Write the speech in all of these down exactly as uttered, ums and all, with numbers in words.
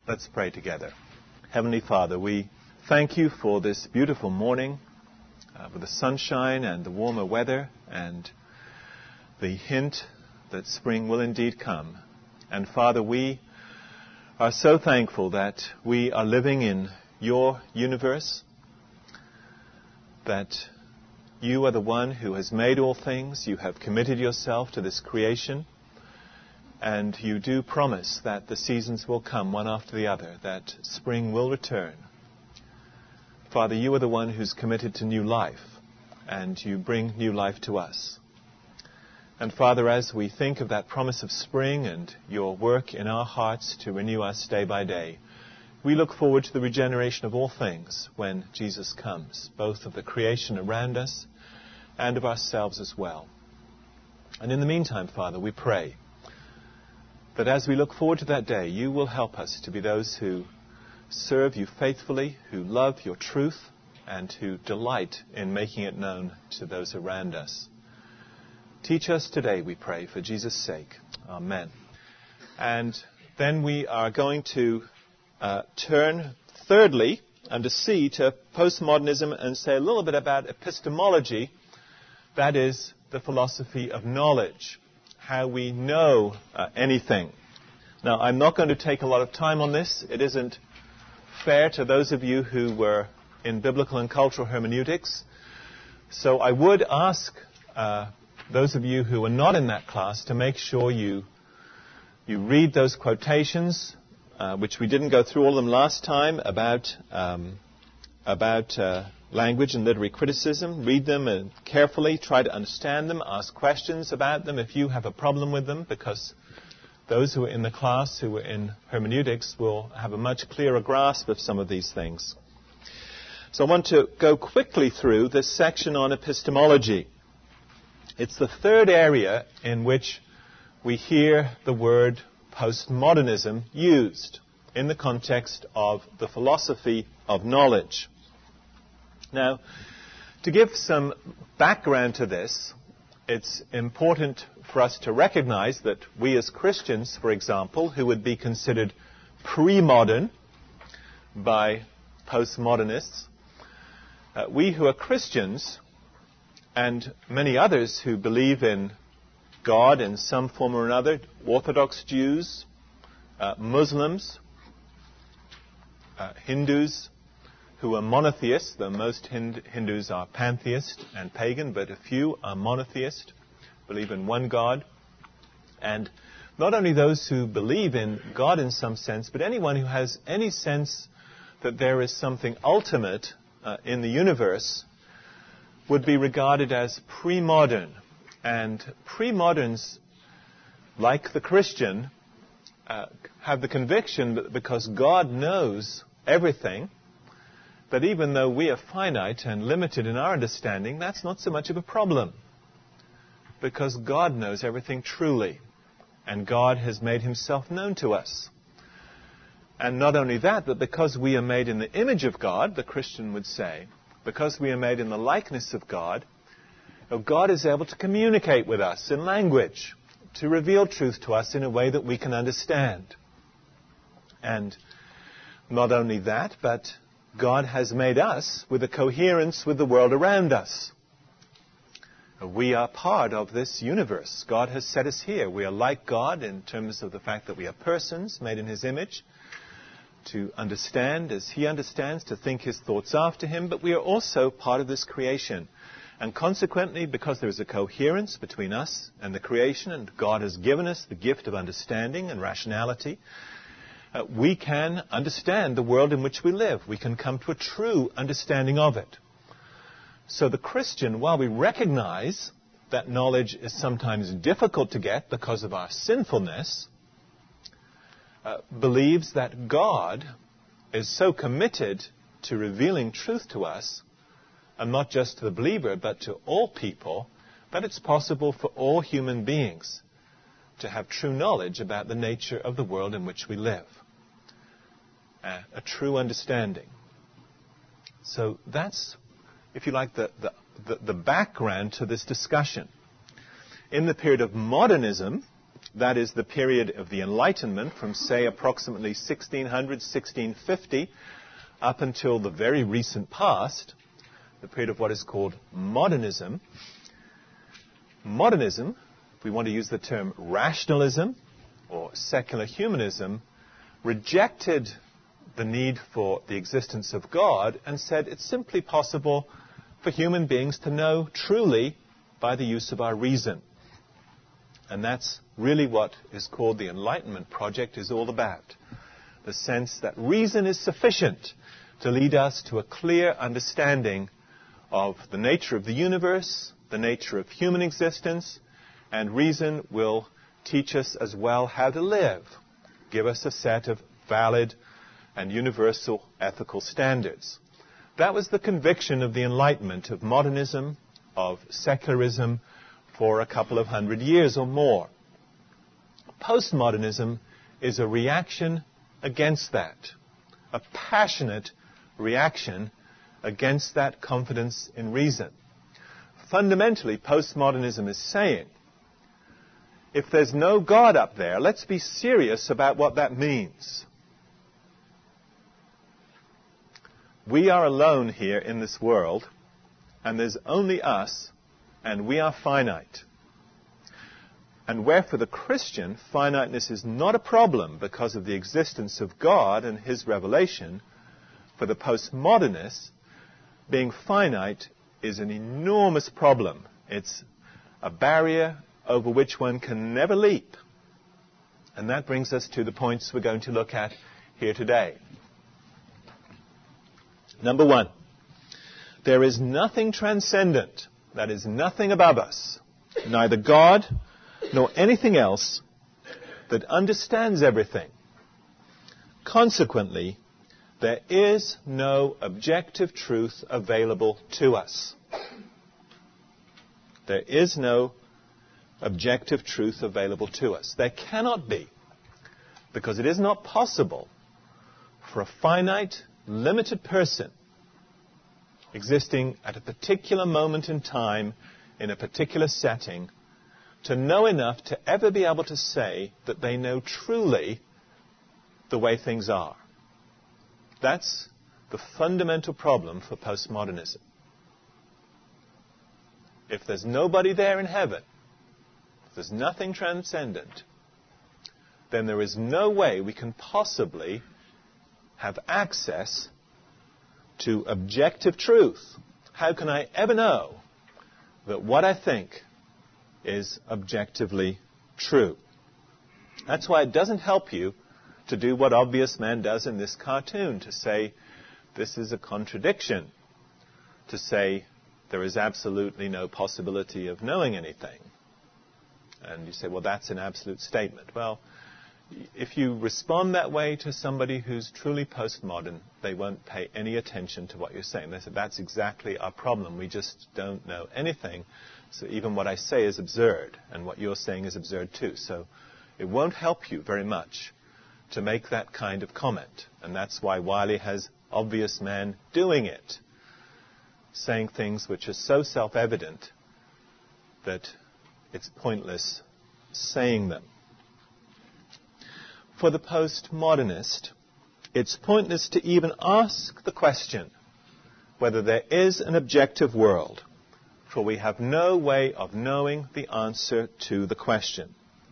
Let's pray together. Heavenly Father, we thank you for this beautiful morning, uh, for the sunshine and the warmer weather and the hint that spring will indeed come. And Father, we are so thankful that we are living in your universe, that you are the one who has made all things. You have committed yourself to this creation. And you do promise that the seasons will come one after the other, that spring will return. Father, you are the one who's committed to new life, and you bring new life to us. And Father, as we think of that promise of spring and your work in our hearts to renew us day by day, we look forward to the regeneration of all things when Jesus comes, both of the creation around us and of ourselves as well. And in the meantime, Father, we pray that as we look forward to that day, you will help us to be those who serve you faithfully, who love your truth, and who delight in making it known to those around us. Teach us today, we pray, for Jesus' sake. Amen. And then we are going to uh, turn, thirdly, under C, to postmodernism and say a little bit about epistemology, that is, the philosophy of knowledge. How we know uh, anything. Now, I'm not going to take a lot of time on this. It isn't fair to those of you who were in biblical and cultural hermeneutics. So I would ask uh, those of you who are not in that class to make sure you you read those quotations, uh, which we didn't go through all of them last time, about um, about uh, language and literary criticism. Read them and carefully, try to understand them, ask questions about them if you have a problem with them, because those who are in the class who are in hermeneutics will have a much clearer grasp of some of these things. So I want to go quickly through this section on epistemology. It's the third area in which we hear the word postmodernism used in the context of the philosophy of knowledge. Now, to give some background to this, it's important for us to recognize that we as Christians, for example, who would be considered pre-modern by postmodernists, uh, we who are Christians and many others who believe in God in some form or another, Orthodox Jews, uh, Muslims, uh, Hindus, who are monotheists, though most Hindus are pantheist and pagan, but a few are monotheist, believe in one God. And not only those who believe in God in some sense, but anyone who has any sense that there is something ultimate uh, in the universe would be regarded as pre-modern. And pre-moderns, like the Christian, uh, have the conviction that because God knows everything, that even though we are finite and limited in our understanding, that's not so much of a problem. Because God knows everything truly. And God has made himself known to us. And not only that, but because we are made in the image of God, the Christian would say, because we are made in the likeness of God, God is able to communicate with us in language, to reveal truth to us in a way that we can understand. And not only that, but God has made us with a coherence with the world around us. We are part of this universe. God has set us here. We are like God in terms of the fact that we are persons made in his image, to understand as he understands, to think his thoughts after him, but we are also part of this creation. And consequently, because there is a coherence between us and the creation, and God has given us the gift of understanding and rationality, Uh, we can understand the world in which we live. We can come to a true understanding of it. So the Christian, while we recognize that knowledge is sometimes difficult to get because of our sinfulness, uh, believes that God is so committed to revealing truth to us, and not just to the believer, but to all people, that it's possible for all human beings to have true knowledge about the nature of the world in which we live. A true understanding. So that's, if you like, the, the, the background to this discussion. In the period of modernism, That is the period of the Enlightenment from, say, approximately sixteen hundred, sixteen fifty, up until the very recent past, the period of what is called modernism. Modernism, if we want to use the term rationalism or secular humanism, rejected the need for the existence of God and said it's simply possible for human beings to know truly by the use of our reason. And that's really what is called the Enlightenment project is all about. The sense that reason is sufficient to lead us to a clear understanding of the nature of the universe, the nature of human existence, and reason will teach us as well how to live, give us a set of valid and universal ethical standards. That was the conviction of the Enlightenment, of modernism, of secularism, for a couple of hundred years or more. Postmodernism is a reaction against that, a passionate reaction against that confidence in reason. Fundamentally, postmodernism is saying, if there's no God up there, let's be serious about what that means. We are alone here in this world, and there's only us, and we are finite. And where for the Christian, finiteness is not a problem because of the existence of God and His revelation, for the postmodernist, being finite is an enormous problem. It's a barrier over which one can never leap. And that brings us to the points we're going to look at here today. Number one, there is nothing transcendent, that is, nothing above us, neither God nor anything else that understands everything. Consequently, there is no objective truth available to us. There is no objective truth available to us. There cannot be, because it is not possible for a finite, limited person existing at a particular moment in time in a particular setting to know enough to ever be able to say that they know truly the way things are. That's the fundamental problem for postmodernism. If there's nobody there in heaven, if there's nothing transcendent, then there is no way we can possibly have access to objective truth. How can I ever know that what I think is objectively true? That's why it doesn't help you to do what Obvious Man does in this cartoon, to say this is a contradiction, to say there is absolutely no possibility of knowing anything. And you say, well, that's an absolute statement. Well, if you respond that way to somebody who's truly postmodern, they won't pay any attention to what you're saying. They say, that's exactly our problem. We just don't know anything. So even what I say is absurd, and what you're saying is absurd too. So it won't help you very much to make that kind of comment. And that's why Wiley has Obvious Man doing it, saying things which are so self-evident that it's pointless saying them. For the postmodernist, it's pointless to even ask the question whether there is an objective world, for we have no way of knowing the answer to the question.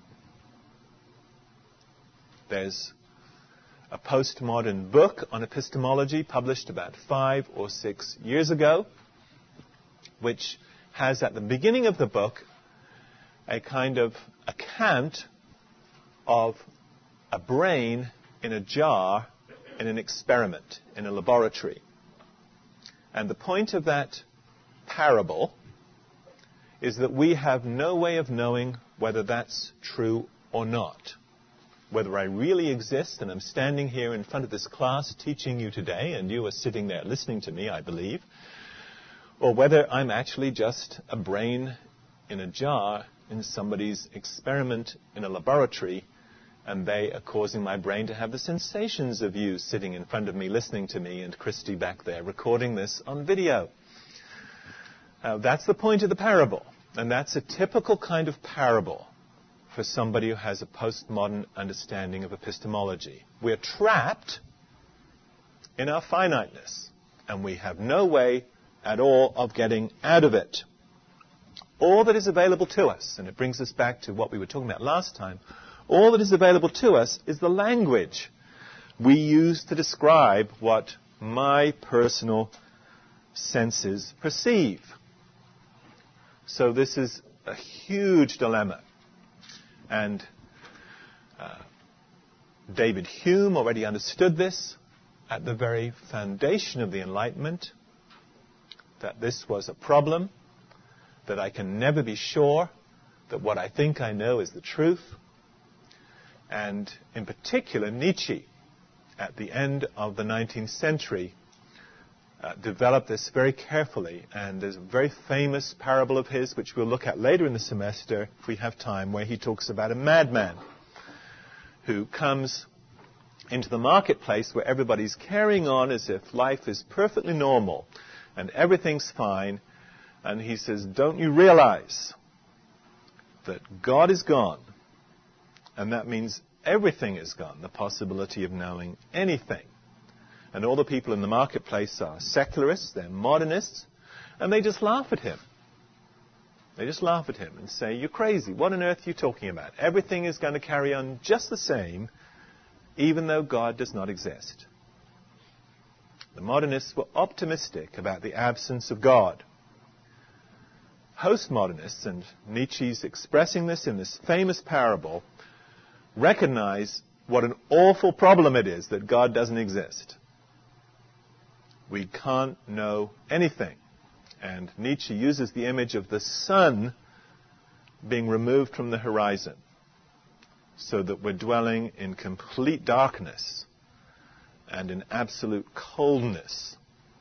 There's a postmodern book on epistemology published about five or six years ago, which has at the beginning of the book a kind of account of a brain in a jar in an experiment, in a laboratory. And the point of that parable is that we have no way of knowing whether that's true or not. Whether I really exist and I'm standing here in front of this class teaching you today, and you are sitting there listening to me, I believe, or whether I'm actually just a brain in a jar in somebody's experiment in a laboratory, and they are causing my brain to have the sensations of you sitting in front of me, listening to me, and Christy back there recording this on video. Uh, that's the point of the parable. And that's a typical kind of parable for somebody who has a postmodern understanding of epistemology. We're trapped in our finiteness, and we have no way at all of getting out of it. All that is available to us, and it brings us back to what we were talking about last time, all that is available to us is the language we use to describe what my personal senses perceive. So this is a huge dilemma. And uh, David Hume already understood this at the very foundation of the Enlightenment, that this was a problem, that I can never be sure that what I think I know is the truth. And in particular, Nietzsche, at the end of the nineteenth century, uh, developed this very carefully. And there's a very famous parable of his, which we'll look at later in the semester, if we have time, where he talks about a madman who comes into the marketplace where everybody's carrying on as if life is perfectly normal and everything's fine. And he says, don't you realize that God is gone? And that means everything is gone, the possibility of knowing anything. And all the people in the marketplace are secularists, they're modernists, and they just laugh at him. They just laugh at him and say, you're crazy. What on earth are you talking about? Everything is going to carry on just the same, even though God does not exist. The modernists were optimistic about the absence of God. Postmodernists, and Nietzsche's expressing this in this famous parable, recognize what an awful problem it is that God doesn't exist. We can't know anything. And Nietzsche uses the image of the sun being removed from the horizon, so that we're dwelling in complete darkness and in absolute coldness.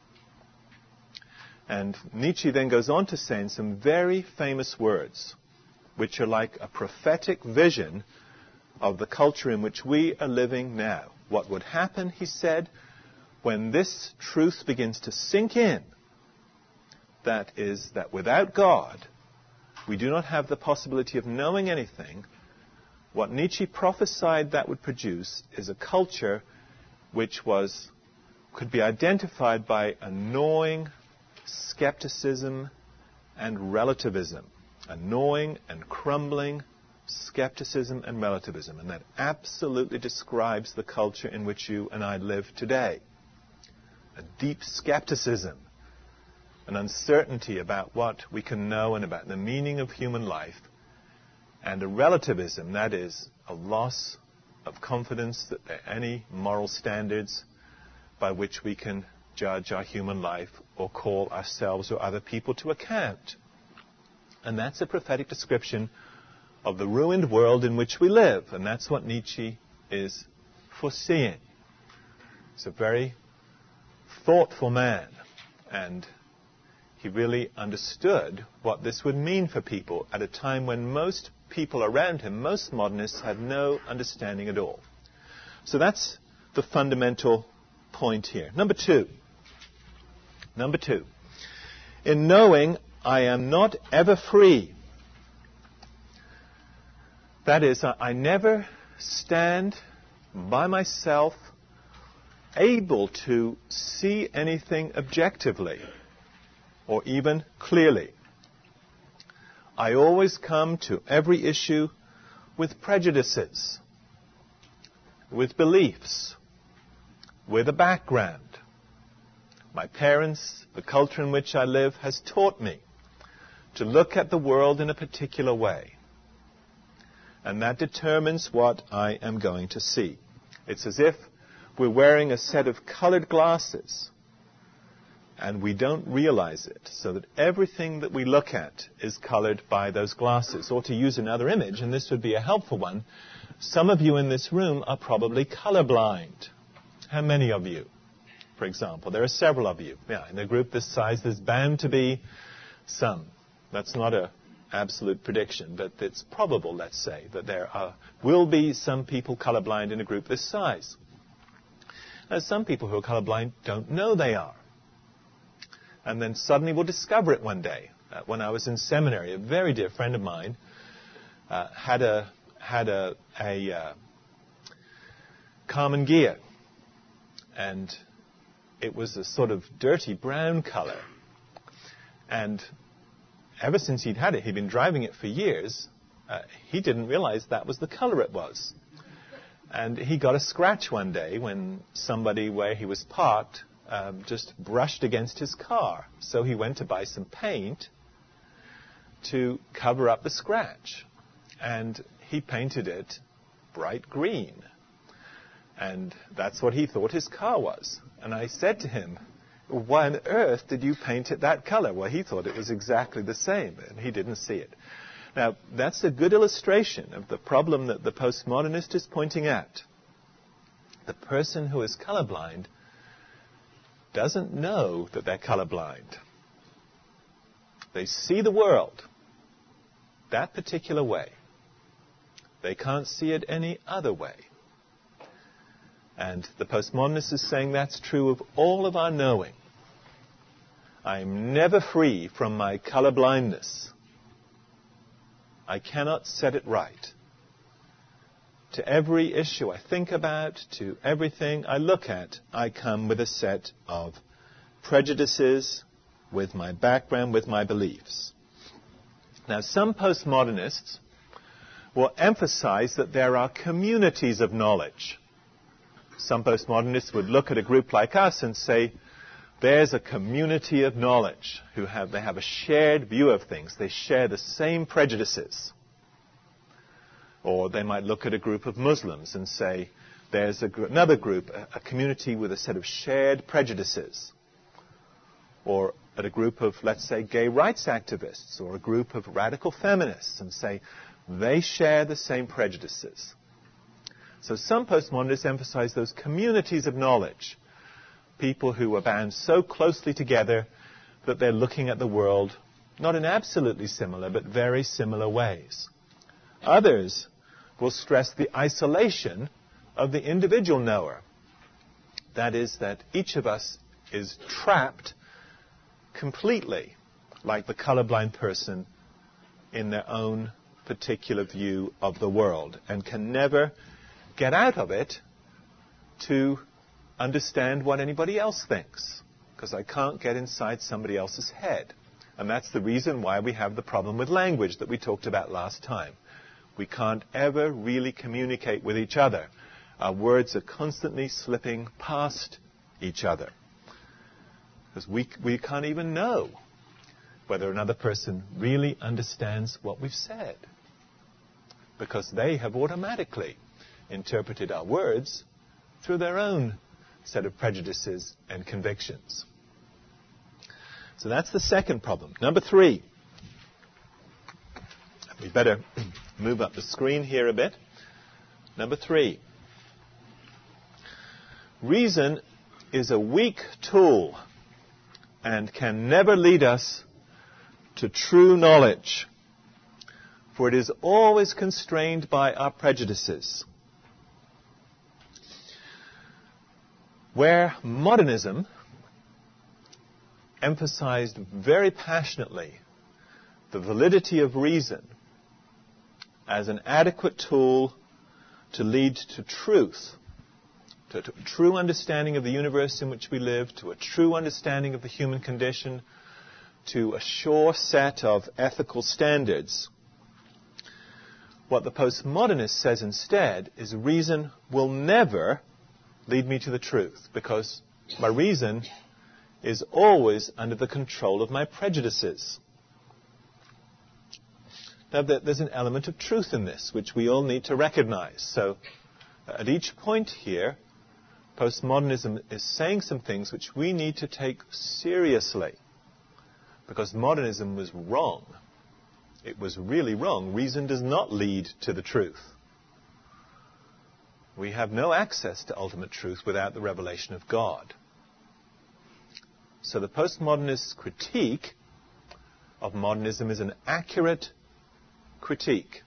And Nietzsche then goes on to say in some very famous words, which are like a prophetic vision of the culture in which we are living now. What would happen, he said, when this truth begins to sink in, that is, that without God, we do not have the possibility of knowing anything. What Nietzsche prophesied that would produce is a culture which was could be identified by a gnawing skepticism and relativism. A gnawing and crumbling skepticism and relativism. And that absolutely describes the culture in which you and I live today. A deep skepticism, an uncertainty about what we can know and about the meaning of human life, and a relativism, that is, a loss of confidence that there are any moral standards by which we can judge our human life or call ourselves or other people to account. And that's a prophetic description of the ruined world in which we live. And that's what Nietzsche is foreseeing. He's a very thoughtful man. And he really understood what this would mean for people at a time when most people around him, most modernists, had no understanding at all. So that's the fundamental point here. Number two. Number two. In knowing, I am not ever free. That is, I never stand by myself able to see anything objectively or even clearly. I always come to every issue with prejudices, with beliefs, with a background. My parents, the culture in which I live, has taught me to look at the world in a particular way. And that determines what I am going to see. It's as if we're wearing a set of colored glasses and we don't realize it, so that everything that we look at is colored by those glasses. Or to use another image, and this would be a helpful one, some of you in this room are probably colorblind. How many of you, for example? There are several of you. Yeah, in a group this size, there's bound to be some. That's not an absolute prediction, but it's probable, let's say, that there are, will be some people colorblind in a group this size. Now, some people who are colorblind don't know they are. And then suddenly we'll discover it one day. Uh, when I was in seminary, a very dear friend of mine uh, had a, had a, a uh, Karmann Ghia, and it was a sort of dirty brown color. And ever since he'd had it, he'd been driving it for years, uh, he didn't realize that was the color it was. And he got a scratch one day when somebody where he was parked um, just brushed against his car. So he went to buy some paint to cover up the scratch. And he painted it bright green. And that's what he thought his car was. And I said to him, why on earth did you paint it that color? Well, he thought it was exactly the same, and he didn't see it. Now, that's a good illustration of the problem that the postmodernist is pointing at. The person who is colorblind doesn't know that they're colorblind. They see the world that particular way. They can't see it any other way. And the postmodernist is saying that's true of all of our knowing. I'm never free from my colorblindness. I cannot set it right. To every issue I think about, to everything I look at, I come with a set of prejudices, with my background, with my beliefs. Now, some postmodernists will emphasize that there are communities of knowledge. Some postmodernists would look at a group like us and say, there's a community of knowledge who have, they have a shared view of things. They share the same prejudices. Or they might look at a group of Muslims and say, there's a gr- another group, a, a community with a set of shared prejudices. Or at a group of, let's say, gay rights activists, or a group of radical feminists, and say, they share the same prejudices. So some postmodernists emphasize those communities of knowledge, people who are bound so closely together that they're looking at the world not in absolutely similar, but very similar ways. Others will stress the isolation of the individual knower. That is, that each of us is trapped completely, like the colorblind person, in their own particular view of the world, and can never get out of it to understand what anybody else thinks, because I can't get inside somebody else's head. And that's the reason why we have the problem with language that we talked about last time. We can't ever really communicate with each other. Our words are constantly slipping past each other, because we, we can't even know whether another person really understands what we've said, because they have automatically interpreted our words through their own set of prejudices and convictions. So that's the second problem. Number three. We better move up the screen here a bit. Number three. Reason is a weak tool and can never lead us to true knowledge, for it is always constrained by our prejudices. Where modernism emphasized very passionately the validity of reason as an adequate tool to lead to truth, to, to a true understanding of the universe in which we live, to a true understanding of the human condition, to a sure set of ethical standards, what the postmodernist says instead is reason will never lead me to the truth, because my reason is always under the control of my prejudices. Now, there's an element of truth in this, which we all need to recognize. So, at each point here, postmodernism is saying some things which we need to take seriously, because modernism was wrong. It was really wrong. Reason does not lead to the truth. We have no access to ultimate truth without the revelation of God. So the postmodernist critique of modernism is an accurate critique.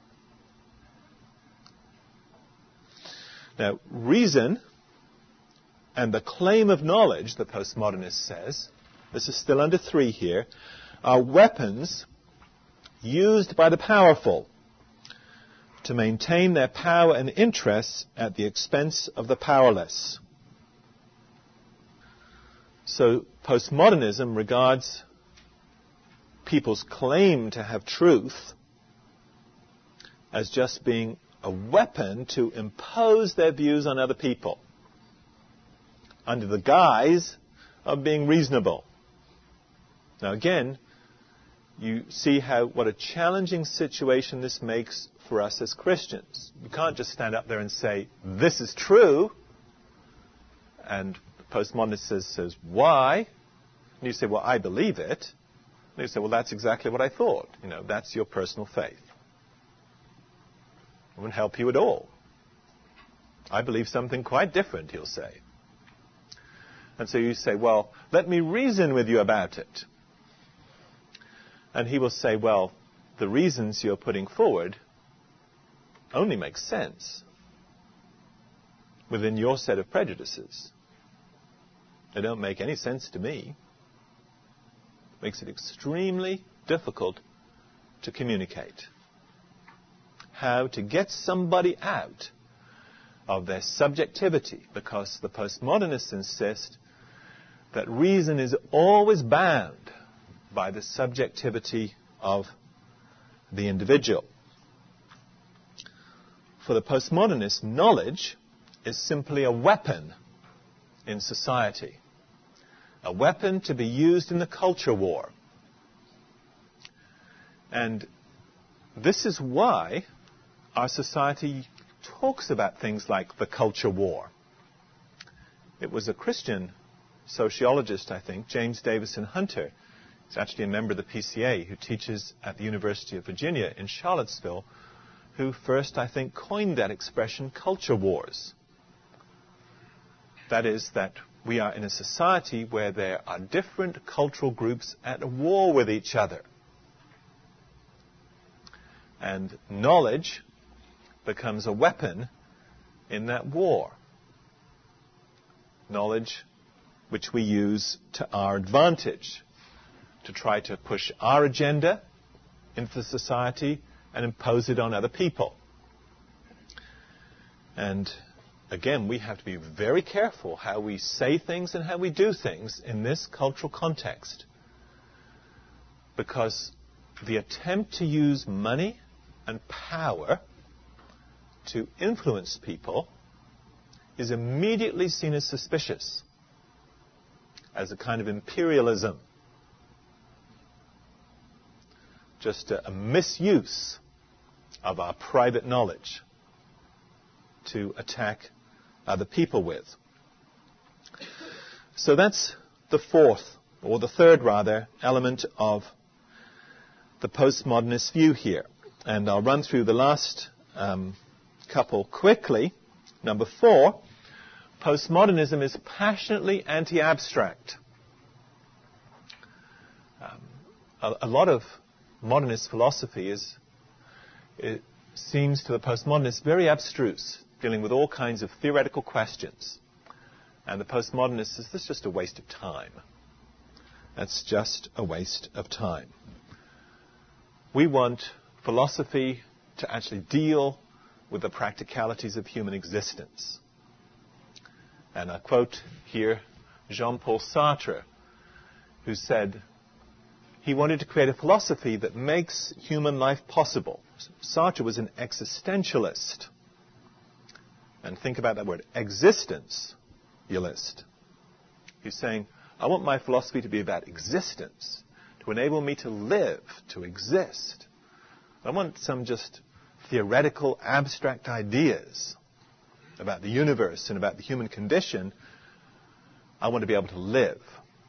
Now, reason and the claim of knowledge, the postmodernist says, this is still under three here, are weapons used by the powerful to maintain their power and interests at the expense of the powerless. So postmodernism regards people's claim to have truth as just being a weapon to impose their views on other people under the guise of being reasonable. Now again, you see how what a challenging situation this makes for us as Christians. You can't just stand up there and say, this is true, and the postmodernist says, says why? And you say, well, I believe it. And you say, well, that's exactly what I thought. You know, that's your personal faith. It won't help you at all. I believe something quite different, he'll say. And so you say, well, let me reason with you about it. And he will say, well, the reasons you're putting forward only make sense within your set of prejudices. They don't make any sense to me. It makes it extremely difficult to communicate. How to get somebody out of their subjectivity, because the postmodernists insist that reason is always bound by the subjectivity of the individual. For the postmodernist, knowledge is simply a weapon in society, a weapon to be used in the culture war. And this is why our society talks about things like the culture war. It was a Christian sociologist, I think, James Davison Hunter. He's actually a member of the P C A who teaches at the University of Virginia in Charlottesville, who first, I think, coined that expression, culture wars. That is, that we are in a society where there are different cultural groups at war with each other. And knowledge becomes a weapon in that war. Knowledge which we use to our advantage, to try to push our agenda into the society and impose it on other people. And again, we have to be very careful how we say things and how we do things in this cultural context. Because the attempt to use money and power to influence people is immediately seen as suspicious, as a kind of imperialism. Just a, a misuse of our private knowledge to attack other people with. So that's the fourth, or the third rather, element of the postmodernist view here. And I'll run through the last um, couple quickly. Number four, postmodernism is passionately anti-abstract. Um, a, a lot of modernist philosophy is, it seems to the postmodernists very abstruse, dealing with all kinds of theoretical questions. And the postmodernist says, this is just a waste of time. That's just a waste of time. We want philosophy to actually deal with the practicalities of human existence. And I quote here Jean-Paul Sartre, who said he wanted to create a philosophy that makes human life possible. Sartre was an existentialist. And think about that word, existence-alist. He's saying, I want my philosophy to be about existence, to enable me to live, to exist. I want some just theoretical, abstract ideas about the universe and about the human condition. I want to be able to live.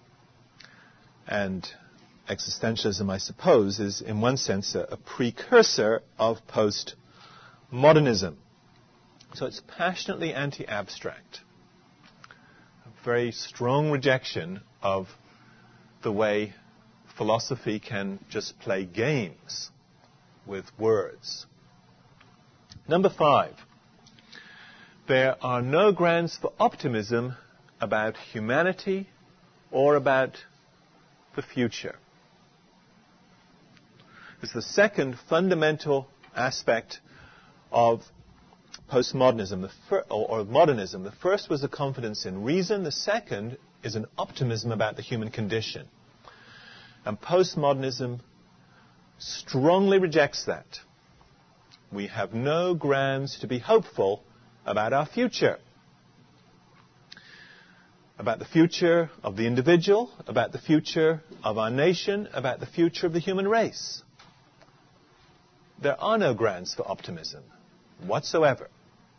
And existentialism, I suppose, is in one sense a, a precursor of postmodernism. So it's passionately anti-abstract. A very strong rejection of the way philosophy can just play games with words. Number five, there are no grounds for optimism about humanity or about the future. It's the second fundamental aspect of postmodernism, the fir- or, or modernism. The first was a confidence in reason. The second is an optimism about the human condition. And postmodernism strongly rejects that. We have no grounds to be hopeful about our future. About the future of the individual, about the future of our nation, about the future of the human race. There are no grounds for optimism whatsoever.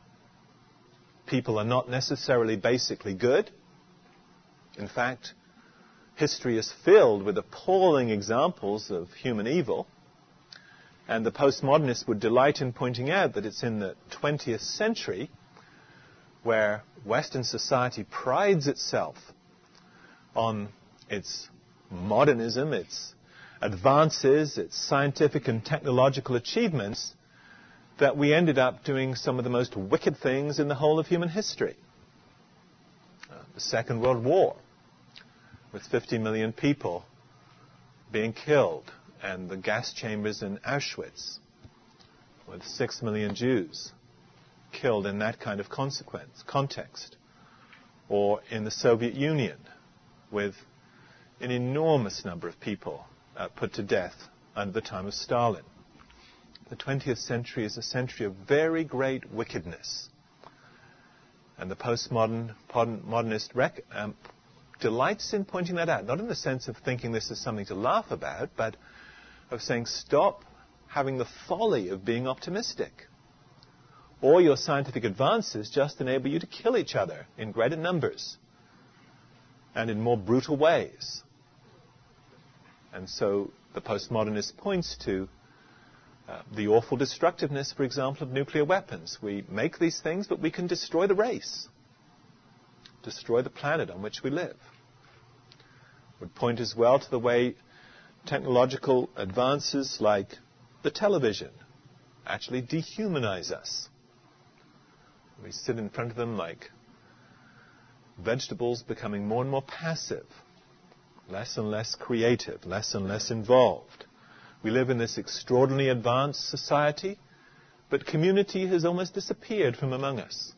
People are not necessarily basically good. In fact, history is filled with appalling examples of human evil. And the postmodernists would delight in pointing out that it's in the twentieth century where Western society prides itself on its modernism, its advances, its scientific and technological achievements, that we ended up doing some of the most wicked things in the whole of human history. Uh, the Second World War, with fifty million people being killed, and the gas chambers in Auschwitz, with six million Jews killed in that kind of consequence, context. Or in the Soviet Union, with an enormous number of people uh, put to death under the time of Stalin. The twentieth century is a century of very great wickedness. And the postmodern modernist rec- um, delights in pointing that out, not in the sense of thinking this is something to laugh about, but of saying, stop having the folly of being optimistic. All your scientific advances just enable you to kill each other in greater numbers and in more brutal ways. And so the postmodernist points to uh, the awful destructiveness, for example, of nuclear weapons. We make these things, but we can destroy the race, destroy the planet on which we live. Would point as well to the way technological advances like the television actually dehumanize us. We sit in front of them like vegetables, becoming more and more passive, less and less creative, less and less involved. We live in this extraordinarily advanced society, but community has almost disappeared from among us.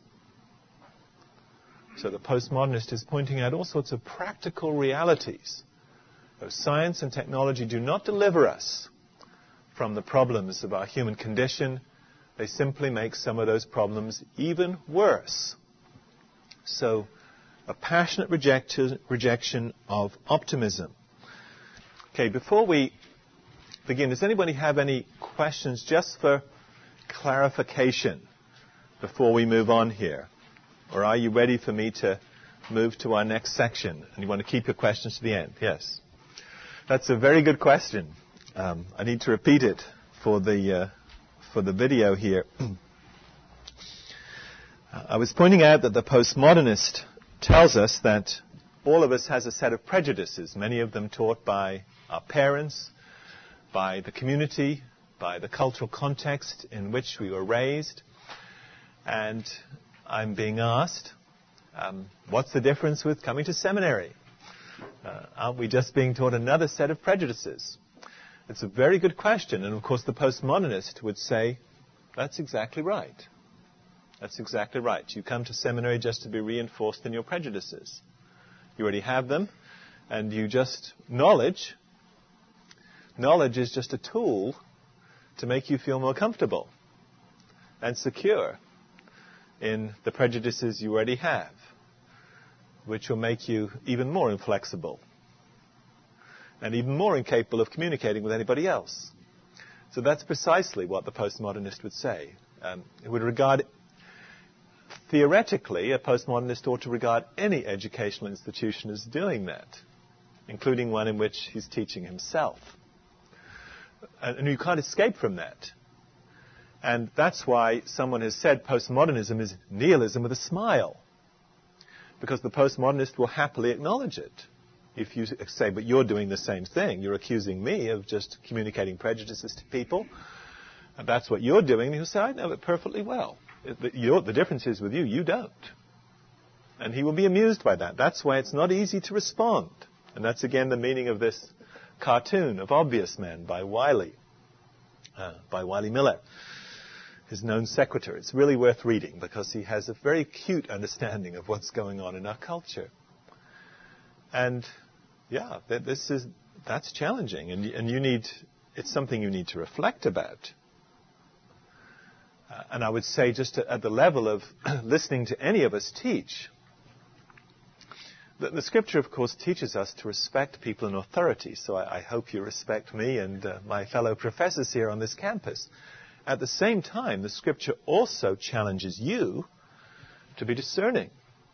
So the postmodernist is pointing out all sorts of practical realities. Though science and technology do not deliver us from the problems of our human condition, they simply make some of those problems even worse. So, a passionate reject- rejection of optimism. Okay, before we begin, does anybody have any questions just for clarification before we move on here? Or are you ready for me to move to our next section? And you want to keep your questions to the end? Yes. That's a very good question. Um, I need to repeat it for the uh, for the video here. I was pointing out that the postmodernist tells us that all of us has a set of prejudices, many of them taught by our parents, by the community, by the cultural context in which we were raised. And I'm being asked, um, what's the difference with coming to seminary? Uh, aren't we just being taught another set of prejudices? It's a very good question, and of course the postmodernist would say, that's exactly right. That's exactly right. You come to seminary just to be reinforced in your prejudices. You already have them, and you just, knowledge, knowledge is just a tool to make you feel more comfortable and secure in the prejudices you already have, which will make you even more inflexible and even more incapable of communicating with anybody else. So that's precisely what the postmodernist would say. Um, it would regard, theoretically, a postmodernist ought to regard any educational institution as doing that, including one in which he's teaching himself. And, and you can't escape from that. And that's why someone has said postmodernism is nihilism with a smile, because the postmodernist will happily acknowledge it. If you say, but you're doing the same thing, you're accusing me of just communicating prejudices to people, and that's what you're doing, he'll say, I know it perfectly well. The, you're, the difference is with you, you don't. And he will be amused by that. That's why it's not easy to respond. And that's again the meaning of this cartoon of Obvious Men by Wiley, uh, by Wiley Miller. his known secretary. It's really worth reading because he has a very acute understanding of what's going on in our culture. And yeah, this is that's challenging, and and you need it's something you need to reflect about. Uh, and I would say, just at the level of listening to any of us teach, that the Scripture, of course, teaches us to respect people in authority. So I, I hope you respect me and uh, my fellow professors here on this campus. At the same time, the Scripture also challenges you to be discerning.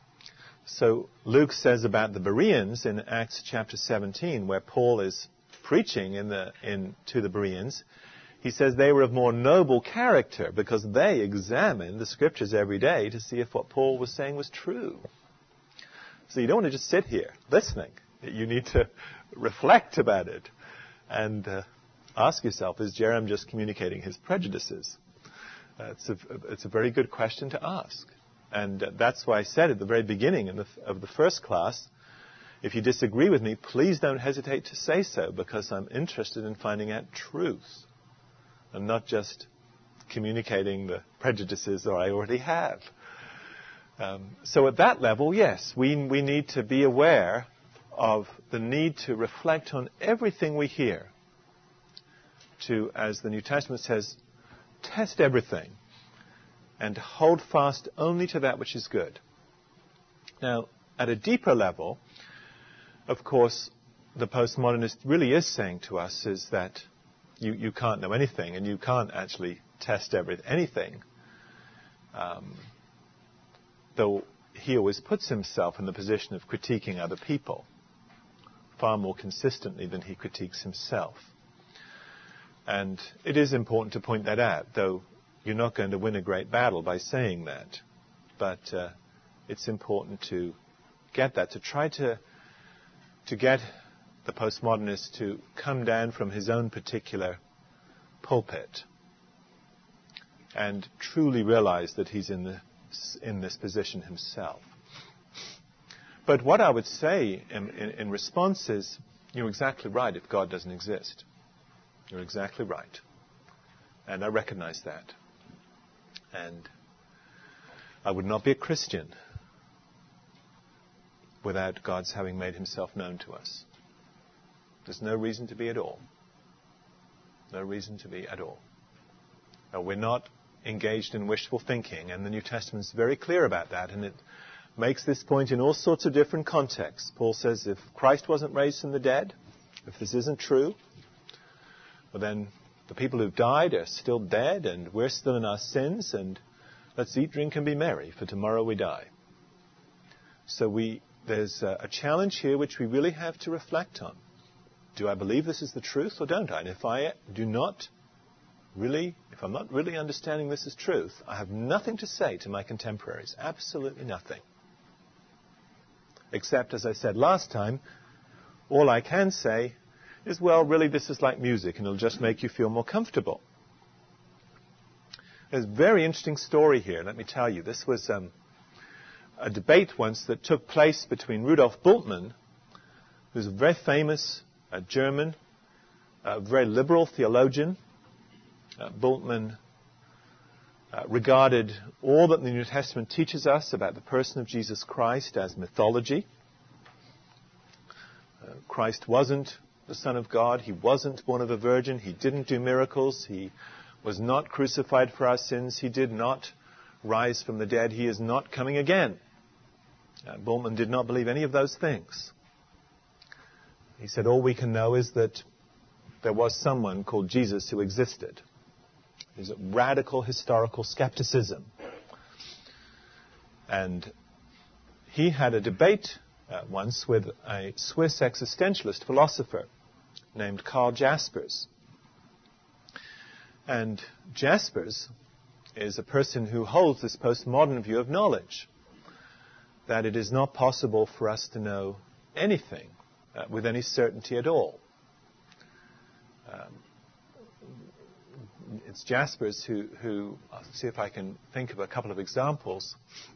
So Luke says about the Bereans in Acts chapter seventeen, where Paul is preaching in the, in, to the Bereans, he says they were of more noble character because they examined the Scriptures every day to see if what Paul was saying was true. So you don't want to just sit here listening. You need to reflect about it and uh, ask yourself, is Jerem just communicating his prejudices? Uh, it's, a, it's a very good question to ask. And uh, that's why I said at the very beginning in the, of the first class, if you disagree with me, please don't hesitate to say so, because I'm interested in finding out truth and not just communicating the prejudices that I already have. Um, so at that level, yes, we we need to be aware of the need to reflect on everything we hear. To, as the New Testament says, test everything and hold fast only to that which is good. Now, at a deeper level, of course, the postmodernist really is saying to us is that you, you can't know anything and you can't actually test every, anything. Um, though he always puts himself in the position of critiquing other people far more consistently than he critiques himself. And it is important to point that out, though you're not going to win a great battle by saying that. But uh, it's important to get that, to try to to get the postmodernist to come down from his own particular pulpit and truly realize that he's in the in this position himself. But what I would say in, in, in response is, you're exactly right if God doesn't exist. You're exactly right. And I recognize that. And I would not be a Christian without God's having made himself known to us. There's no reason to be at all. No reason to be at all. Now, we're not engaged in wishful thinking, and the New Testament's very clear about that, and it makes this point in all sorts of different contexts. Paul says if Christ wasn't raised from the dead, if this isn't true, well then the people who've died are still dead, and we're still in our sins, and let's eat, drink, and be merry, for tomorrow we die. So we there's a, a challenge here which we really have to reflect on. Do I believe this is the truth or don't I? And if I do not really, if I'm not really understanding this as truth, I have nothing to say to my contemporaries. Absolutely nothing. Except, as I said last time, all I can say is, well, really this is like music and it'll just make you feel more comfortable. There's a very interesting story here, let me tell you. This was um, a debate once that took place between Rudolf Bultmann, who's a very famous uh, German, uh, very liberal theologian. Uh, Bultmann uh, regarded all that the New Testament teaches us about the person of Jesus Christ as mythology. Uh, Christ wasn't the Son of God. He wasn't born of a virgin. He didn't do miracles. He was not crucified for our sins. He did not rise from the dead. He is not coming again. Uh, Bultmann did not believe any of those things. He said all we can know is that there was someone called Jesus who existed. It was a radical historical skepticism. And he had a debate uh, once with a Swiss existentialist philosopher named Karl Jaspers. And Jaspers is a person who holds this postmodern view of knowledge, that it is not possible for us to know anything uh, with any certainty at all. Um, it's Jaspers who, who, I'll see if I can think of a couple of examples.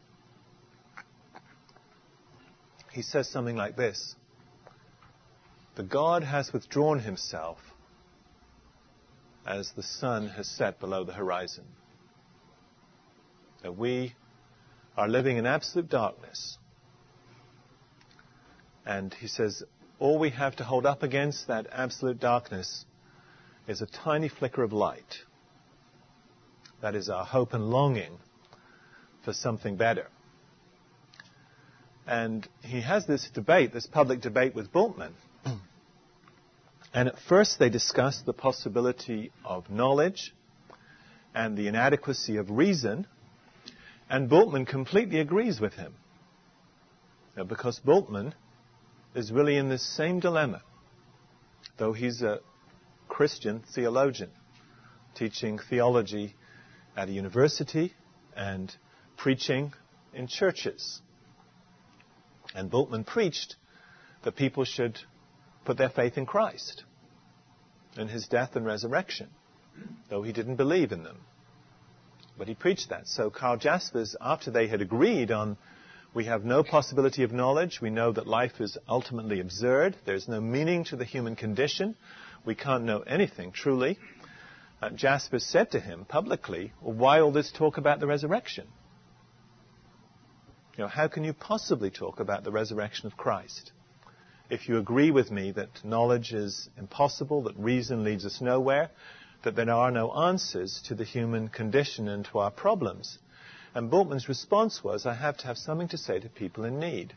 He says something like this: the God has withdrawn himself as the sun has set below the horizon. that we are living in absolute darkness. And he says, all we have to hold up against that absolute darkness is a tiny flicker of light. That is our hope and longing for something better. And he has this debate, this public debate with Bultmann. And at first they discuss the possibility of knowledge and the inadequacy of reason. And Bultmann completely agrees with him. You know, because Bultmann is really in this same dilemma. Though he's a Christian theologian, teaching theology at a university and preaching in churches. And Bultmann preached that people should put their faith in Christ and his death and resurrection, though he didn't believe in them. But he preached that. So Karl Jaspers, after they had agreed on, we have no possibility of knowledge, we know that life is ultimately absurd, there's no meaning to the human condition, we can't know anything truly, uh, Jaspers said to him publicly, well, why all this talk about the resurrection? You know, how can you possibly talk about the resurrection of Christ if you agree with me that knowledge is impossible, that reason leads us nowhere, that there are no answers to the human condition and to our problems? And Bultmann's response was, I have to have something to say to people in need.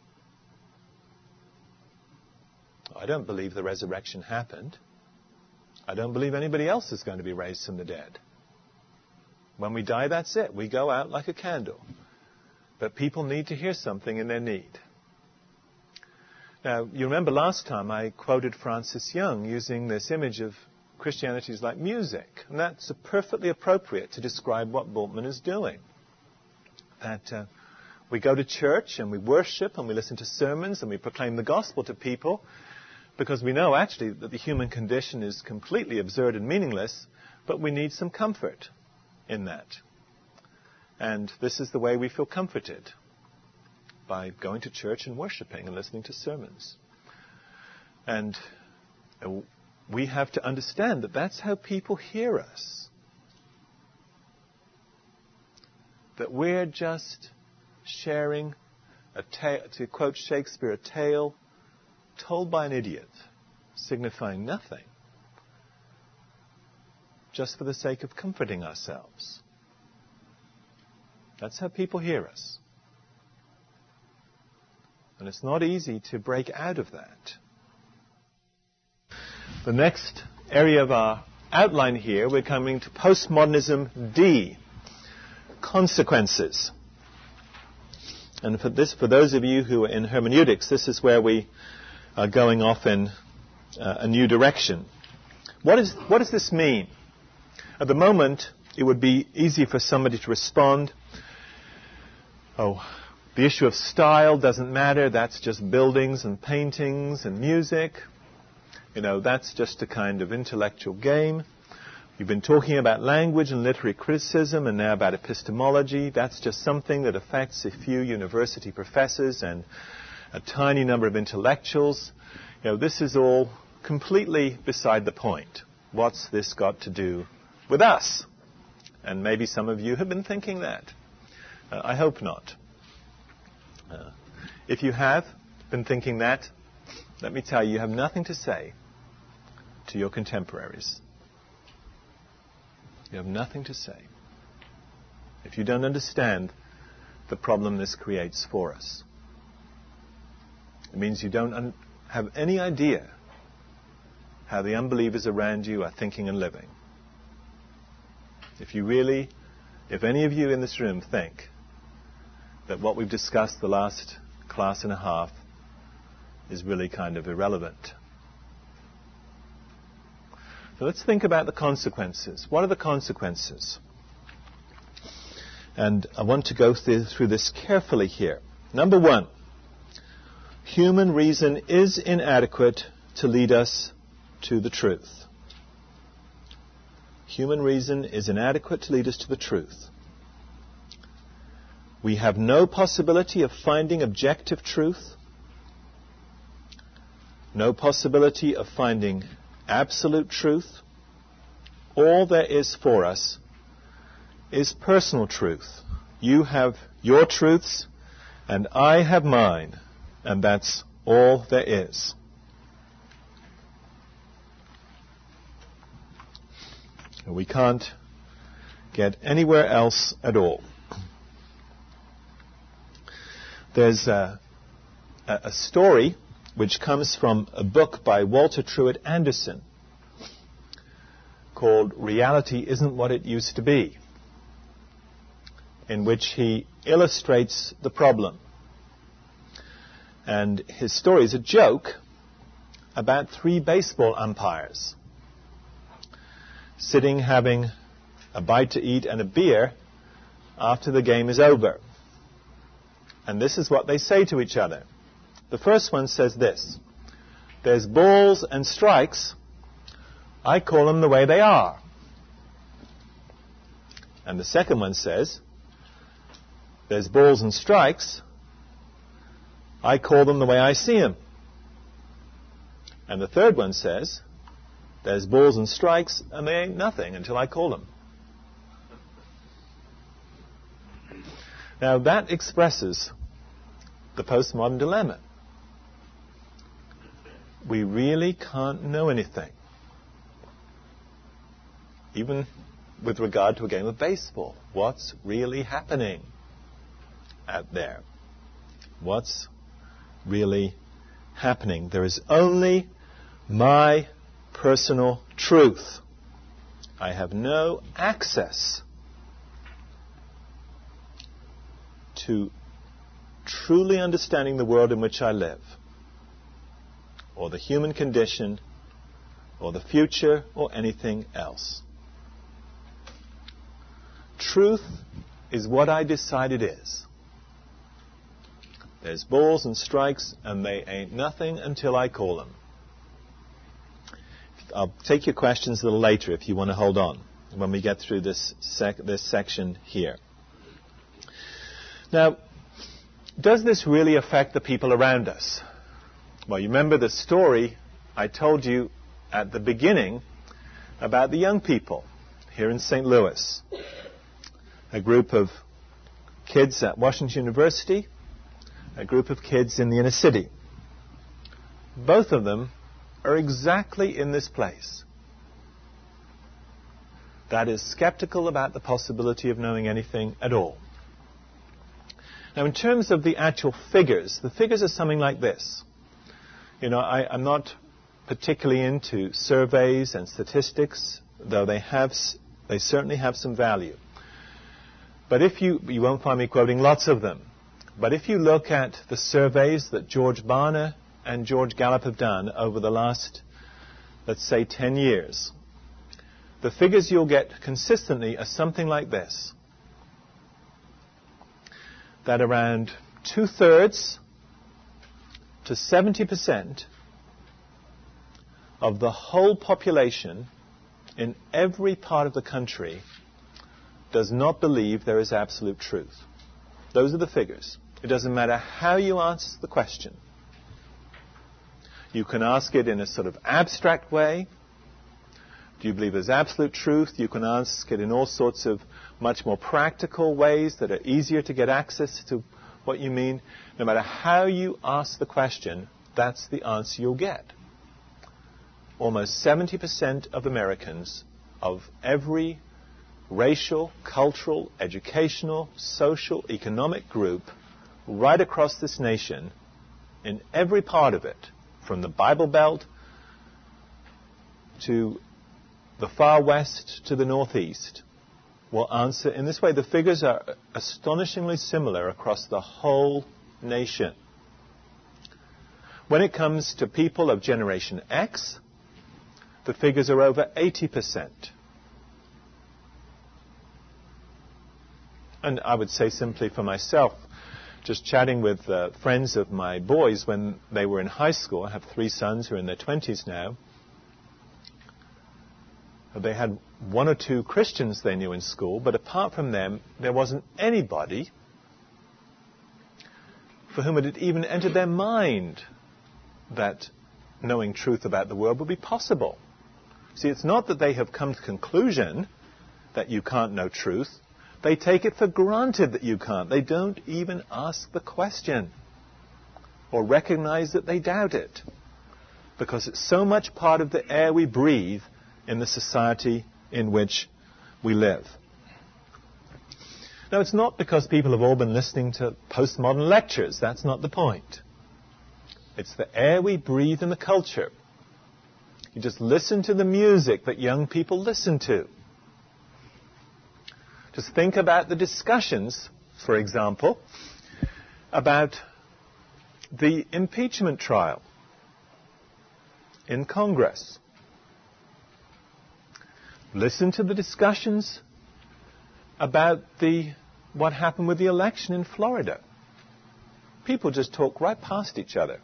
I don't believe the resurrection happened. I don't believe anybody else is going to be raised from the dead. When we die, that's it. We go out like a candle. But people need to hear something in their need. Now, you remember last time I quoted Francis Young using this image of Christianity is like music. And that's perfectly appropriate to describe what Bultmann is doing. That uh, we go to church and we worship and we listen to sermons and we proclaim the gospel to people because we know actually that the human condition is completely absurd and meaningless, but we need some comfort in that. And this is the way we feel comforted, by going to church and worshiping and listening to sermons. And we have to understand that that's how people hear us. That we're just sharing, a tale, to quote Shakespeare, a tale told by an idiot, signifying nothing, just for the sake of comforting ourselves. That's how people hear us. And it's not easy to break out of that. The next area of our outline here, we're coming to postmodernism D. Consequences. And for this, for those of you who are in hermeneutics, this is where we are going off in uh, a new direction. What is what does this mean? At the moment, it would be easy for somebody to respond, oh, the issue of style doesn't matter, that's just buildings and paintings and music. You know, that's just a kind of intellectual game. We've been talking about language and literary criticism and now about epistemology. That's just something that affects a few university professors and a tiny number of intellectuals. You know, this is all completely beside the point. What's this got to do with us? And maybe some of you have been thinking that. Uh, I hope not. Uh, if you have been thinking that, let me tell you, you have nothing to say to your contemporaries. You have nothing to say if you don't understand the problem this creates for us. It means you don't un- have any idea how the unbelievers around you are thinking and living. If you really, if any of you in this room think that what we've discussed the last class and a half is really kind of irrelevant. So let's think about the consequences. What are the consequences? And I want to go through, through this carefully here. Number one, human reason is inadequate to lead us to the truth. Human reason is inadequate to lead us to the truth. We have no possibility of finding objective truth, no possibility of finding absolute truth. All there is for us is personal truth, You have your truths, and I have mine, and that's all there is. We can't get anywhere else at all. There's a, a story which comes from a book by Walter Truett Anderson called Reality Isn't What It Used to Be, in which he illustrates the problem. And his story is a joke about three baseball umpires sitting having a bite to eat and a beer after the game is over. And this is what they say to each other. The first one says this: there's balls and strikes. I call them the way they are. And the second one says, there's balls and strikes. I call them the way I see them. And the third one says, there's balls and strikes, and they ain't nothing until I call them. Now that expresses the postmodern dilemma. We really can't know anything, even with regard to a game of baseball. What's really happening out there? What's really happening? There is only my personal truth. I have no access to truly understanding the world in which I live, or the human condition, or the future, or anything else. Truth is what I decide it is. There's balls and strikes, and they ain't nothing until I call them. I'll take your questions a little later if you want to hold on when we get through this sec- this section here. Now, does this really affect the people around us? Well, you remember the story I told you at the beginning about the young people here in Saint Louis. A group of kids at Washington University, a group of kids in the inner city. Both of them are exactly in this place. That is, skeptical about the possibility of knowing anything at all. Now, in terms of the actual figures, the figures are something like this. You know, I, I'm not particularly into surveys and statistics, though they have, they certainly have some value. But if you, you won't find me quoting lots of them, but if you look at the surveys that George Barna and George Gallup have done over the last, let's say, ten years, the figures you'll get consistently are something like this. That around two-thirds to seventy percent of the whole population in every part of the country does not believe there is absolute truth. Those are the figures. It doesn't matter how you answer the question. You can ask it in a sort of abstract way. Do you believe there's absolute truth? You can ask it in all sorts of much more practical ways that are easier to get access to what you mean. No matter how you ask the question, that's the answer you'll get. Almost seventy percent of Americans of every racial, cultural, educational, social, economic group right across this nation, in every part of it, from the Bible Belt to the far west to the northeast, will answer in this way. The figures are astonishingly similar across the whole nation. When it comes to people of Generation X, the figures are over eighty percent. And I would say simply for myself, just chatting with uh, friends of my boys when they were in high school, I have three sons who are in their twenties now, they had one or two Christians they knew in school, but apart from them, there wasn't anybody for whom it had even entered their mind that knowing truth about the world would be possible. See, it's not that they have come to the conclusion that you can't know truth. They take it for granted that you can't. They don't even ask the question or recognize that they doubt it, because it's so much part of the air we breathe in the society in which we live. Now, it's not because people have all been listening to postmodern lectures. That's not the point. It's the air we breathe in the culture. You just listen to the music that young people listen to. Just think about the discussions, for example, about the impeachment trial in Congress. Listen to the discussions about the what happened with the election in Florida. People just talk right past each other.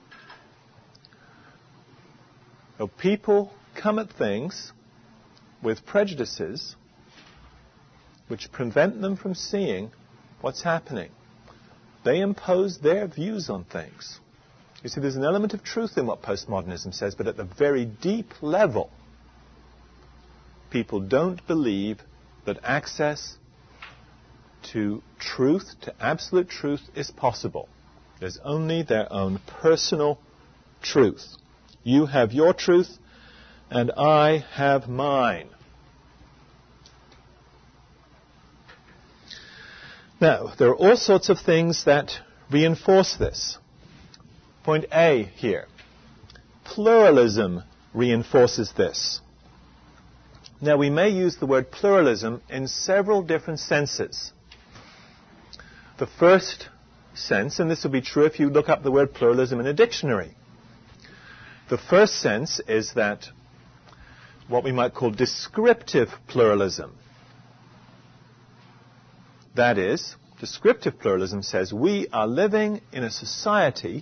So people come at things with prejudices which prevent them from seeing what's happening. They impose their views on things. You see, there's an element of truth in what postmodernism says, but at the very deep level, people don't believe that access to truth, to absolute truth, is possible. There's only their own personal truth. You have your truth, and I have mine. Now, there are all sorts of things that reinforce this. Point A here. Pluralism reinforces this. Now, we may use the word pluralism in several different senses. The first sense, and this will be true if you look up the word pluralism in a dictionary. The first sense is that what we might call descriptive pluralism. That is, descriptive pluralism says we are living in a society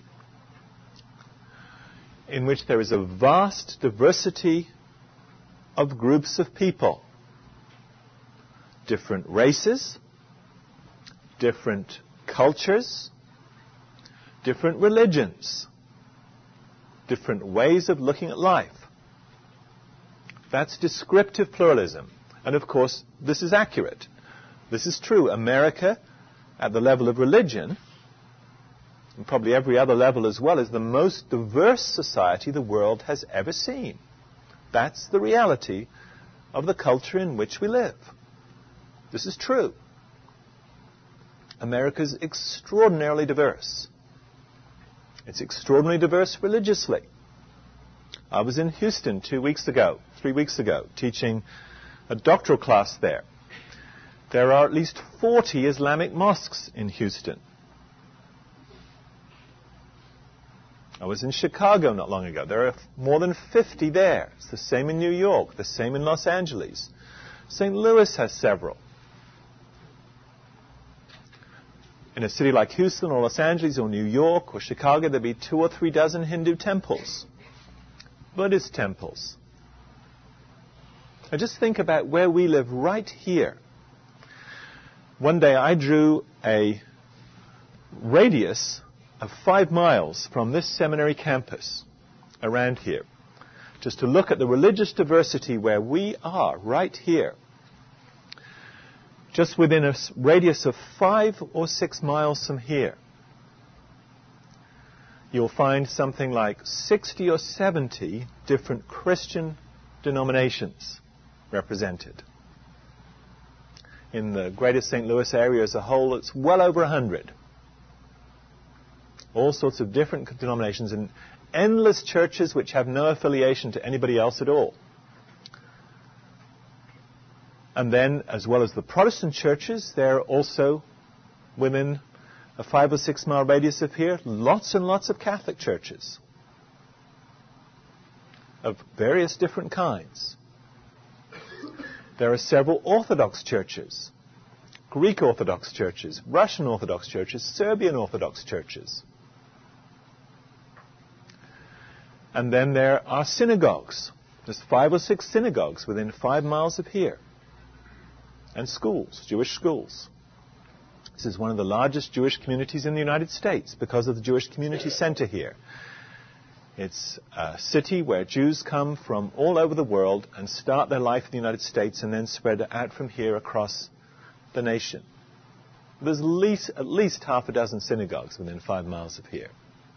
in which there is a vast diversity of groups of people. Different races, different cultures, different religions, different ways of looking at life. That's descriptive pluralism. And of course, this is accurate. This is true. America, at the level of religion, and probably every other level as well, is the most diverse society the world has ever seen. That's the reality of the culture in which we live. This is true. America is extraordinarily diverse. It's extraordinarily diverse religiously. I was in Houston two weeks ago, three weeks ago, teaching a doctoral class there. There are at least forty Islamic mosques in Houston. I was in Chicago not long ago. There are more than fifty there. It's the same in New York, the same in Los Angeles. Saint Louis has several. In a city like Houston or Los Angeles or New York or Chicago, there'd be two or three dozen Hindu temples, Buddhist temples. Now just think about where we live right here. One day I drew a radius of five miles from this seminary campus around here, just to look at the religious diversity where we are right here. Just within a radius of five or six miles from here, you'll find something like sixty or seventy different Christian denominations represented. In the greater Saint Louis area as a whole, it's well over a hundred. All sorts of different denominations and endless churches which have no affiliation to anybody else at all. And then, as well as the Protestant churches, there are also, within a five or six mile radius of here, lots and lots of Catholic churches of various different kinds. There are several Orthodox churches, Greek Orthodox churches, Russian Orthodox churches, Serbian Orthodox churches. And then there are synagogues. There's five or six synagogues within five miles of here. And schools, Jewish schools. This is one of the largest Jewish communities in the United States because of the Jewish Community Center here. It's a city where Jews come from all over the world and start their life in the United States and then spread out from here across the nation. There's at least, at least half a dozen synagogues within five miles of here.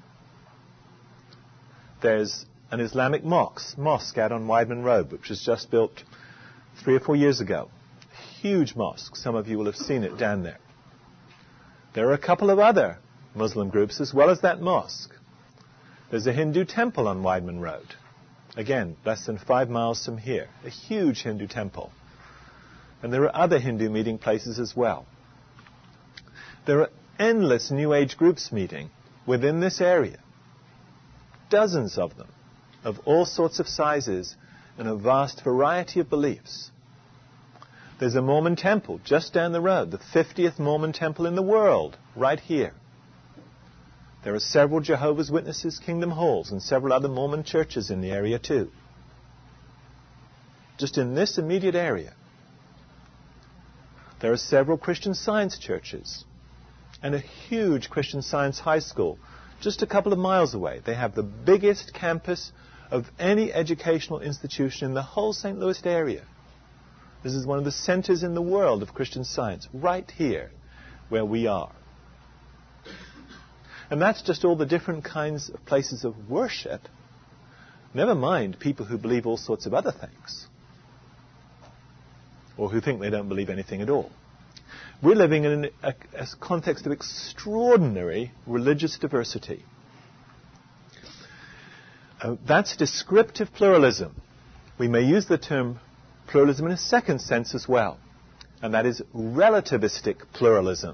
There's an Islamic mosque, mosque out on Weidman Road, which was just built three or four years ago. Huge mosque. Some of you will have seen it down there. There are a couple of other Muslim groups as well as that mosque. There's a Hindu temple on Weidman Road. Again, less than five miles from here. A huge Hindu temple. And there are other Hindu meeting places as well. There are endless New Age groups meeting within this area. Dozens of them, of all sorts of sizes and a vast variety of beliefs. There's a Mormon temple just down the road, the fiftieth Mormon temple in the world, right here. There are several Jehovah's Witnesses Kingdom Halls and several other Mormon churches in the area too. Just in this immediate area. There are several Christian Science churches and a huge Christian Science high school just a couple of miles away. They have the biggest campus of any educational institution in the whole Saint Louis area. This is one of the centers in the world of Christian Science, right here where we are. And that's just all the different kinds of places of worship. Never mind people who believe all sorts of other things, or who think they don't believe anything at all. We're living in a, a context of extraordinary religious diversity. Uh, that's descriptive pluralism. We may use the term pluralism in a second sense as well, and that is relativistic pluralism.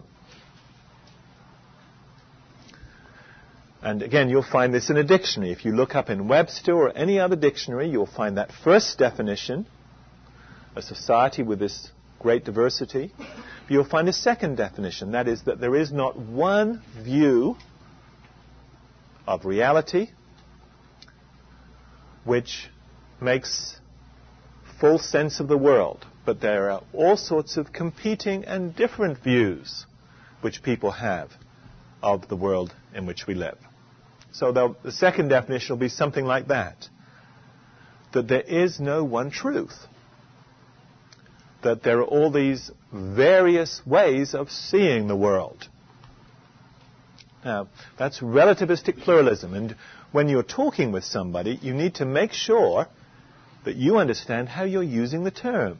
And again, you'll find this in a dictionary. If you look up in Webster or any other dictionary, you'll find that first definition, a society with this great diversity. You'll find a second definition, that is that there is not one view of reality which makes full sense of the world, but there are all sorts of competing and different views which people have of the world in which we live. So the second definition will be something like that, that there is no one truth, that there are all these various ways of seeing the world. Now, that's relativistic pluralism, and when you're talking with somebody, you need to make sure that you understand how you're using the term.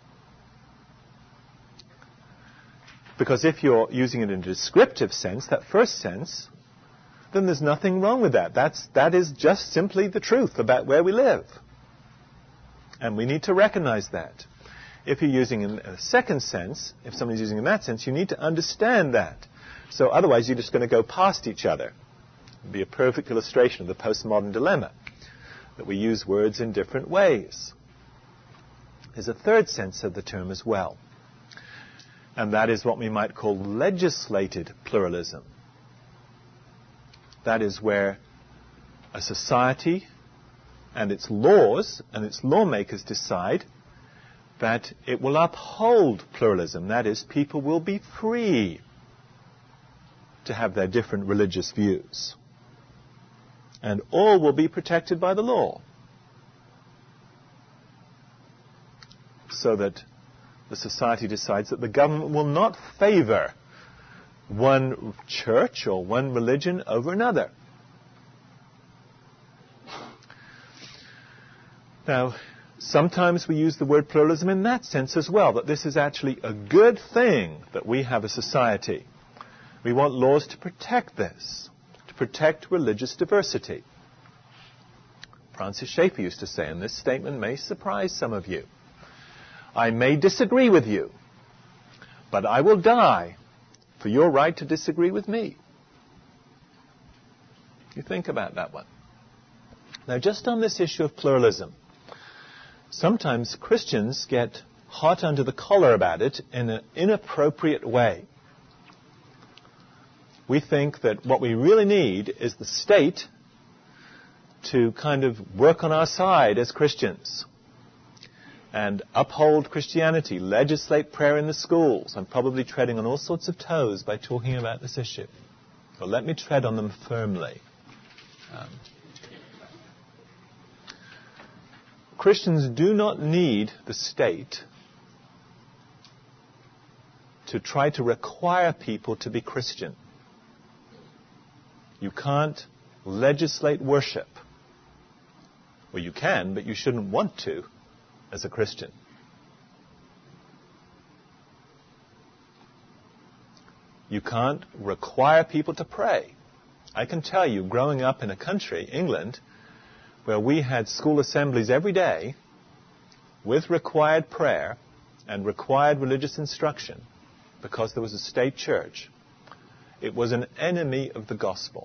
Because if you're using it in a descriptive sense, that first sense, then there's nothing wrong with that. That's, that is just simply the truth about where we live. And we need to recognize that. If you're using it in a second sense, if somebody's using it in that sense, you need to understand that. So otherwise you're just going to go past each other. It would be a perfect illustration of the postmodern dilemma, that we use words in different ways. There's a third sense of the term as well. And that is what we might call legislated pluralism. That is where a society and its laws and its lawmakers decide that it will uphold pluralism. That is, people will be free to have their different religious views. And all will be protected by the law. So that the society decides that the government will not favor one church or one religion over another. Now, sometimes we use the word pluralism in that sense as well, that this is actually a good thing that we have a society. We want laws to protect this, to protect religious diversity. Francis Schaeffer used to say, and this statement may surprise some of you, I may disagree with you, but I will die for your right to disagree with me. You think about that one. Now, just on this issue of pluralism, sometimes Christians get hot under the collar about it in an inappropriate way. We think that what we really need is the state to kind of work on our side as Christians and uphold Christianity, legislate prayer in the schools. I'm probably treading on all sorts of toes by talking about this issue. But let me tread on them firmly. Um, Christians do not need the state to try to require people to be Christian. You can't legislate worship. Well, you can, but you shouldn't want to as a Christian. You can't require people to pray. I can tell you, growing up in a country, England, where we had school assemblies every day with required prayer and required religious instruction, because there was a state church, it was an enemy of the gospel.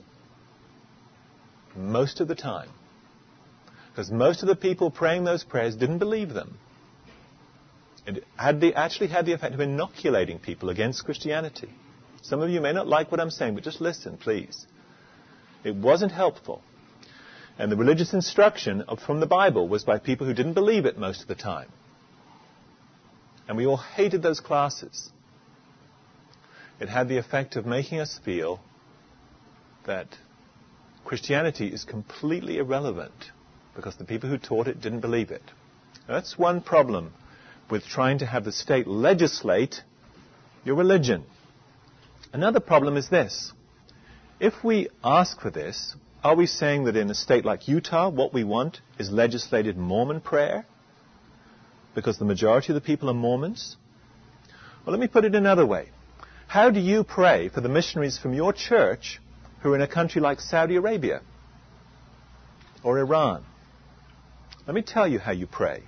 Most of the time. Because most of the people praying those prayers didn't believe them. It had the, actually had the effect of inoculating people against Christianity. Some of you may not like what I'm saying, but just listen, please. It wasn't helpful. And the religious instruction of, from the Bible was by people who didn't believe it most of the time. And we all hated those classes. It had the effect of making us feel that Christianity is completely irrelevant because the people who taught it didn't believe it. Now, that's one problem with trying to have the state legislate your religion. Another problem is this. If we ask for this, are we saying that in a state like Utah, what we want is legislated Mormon prayer? Because the majority of the people are Mormons? Well, let me put it another way. How do you pray for the missionaries from your church who are in a country like Saudi Arabia or Iran? Let me tell you how you pray.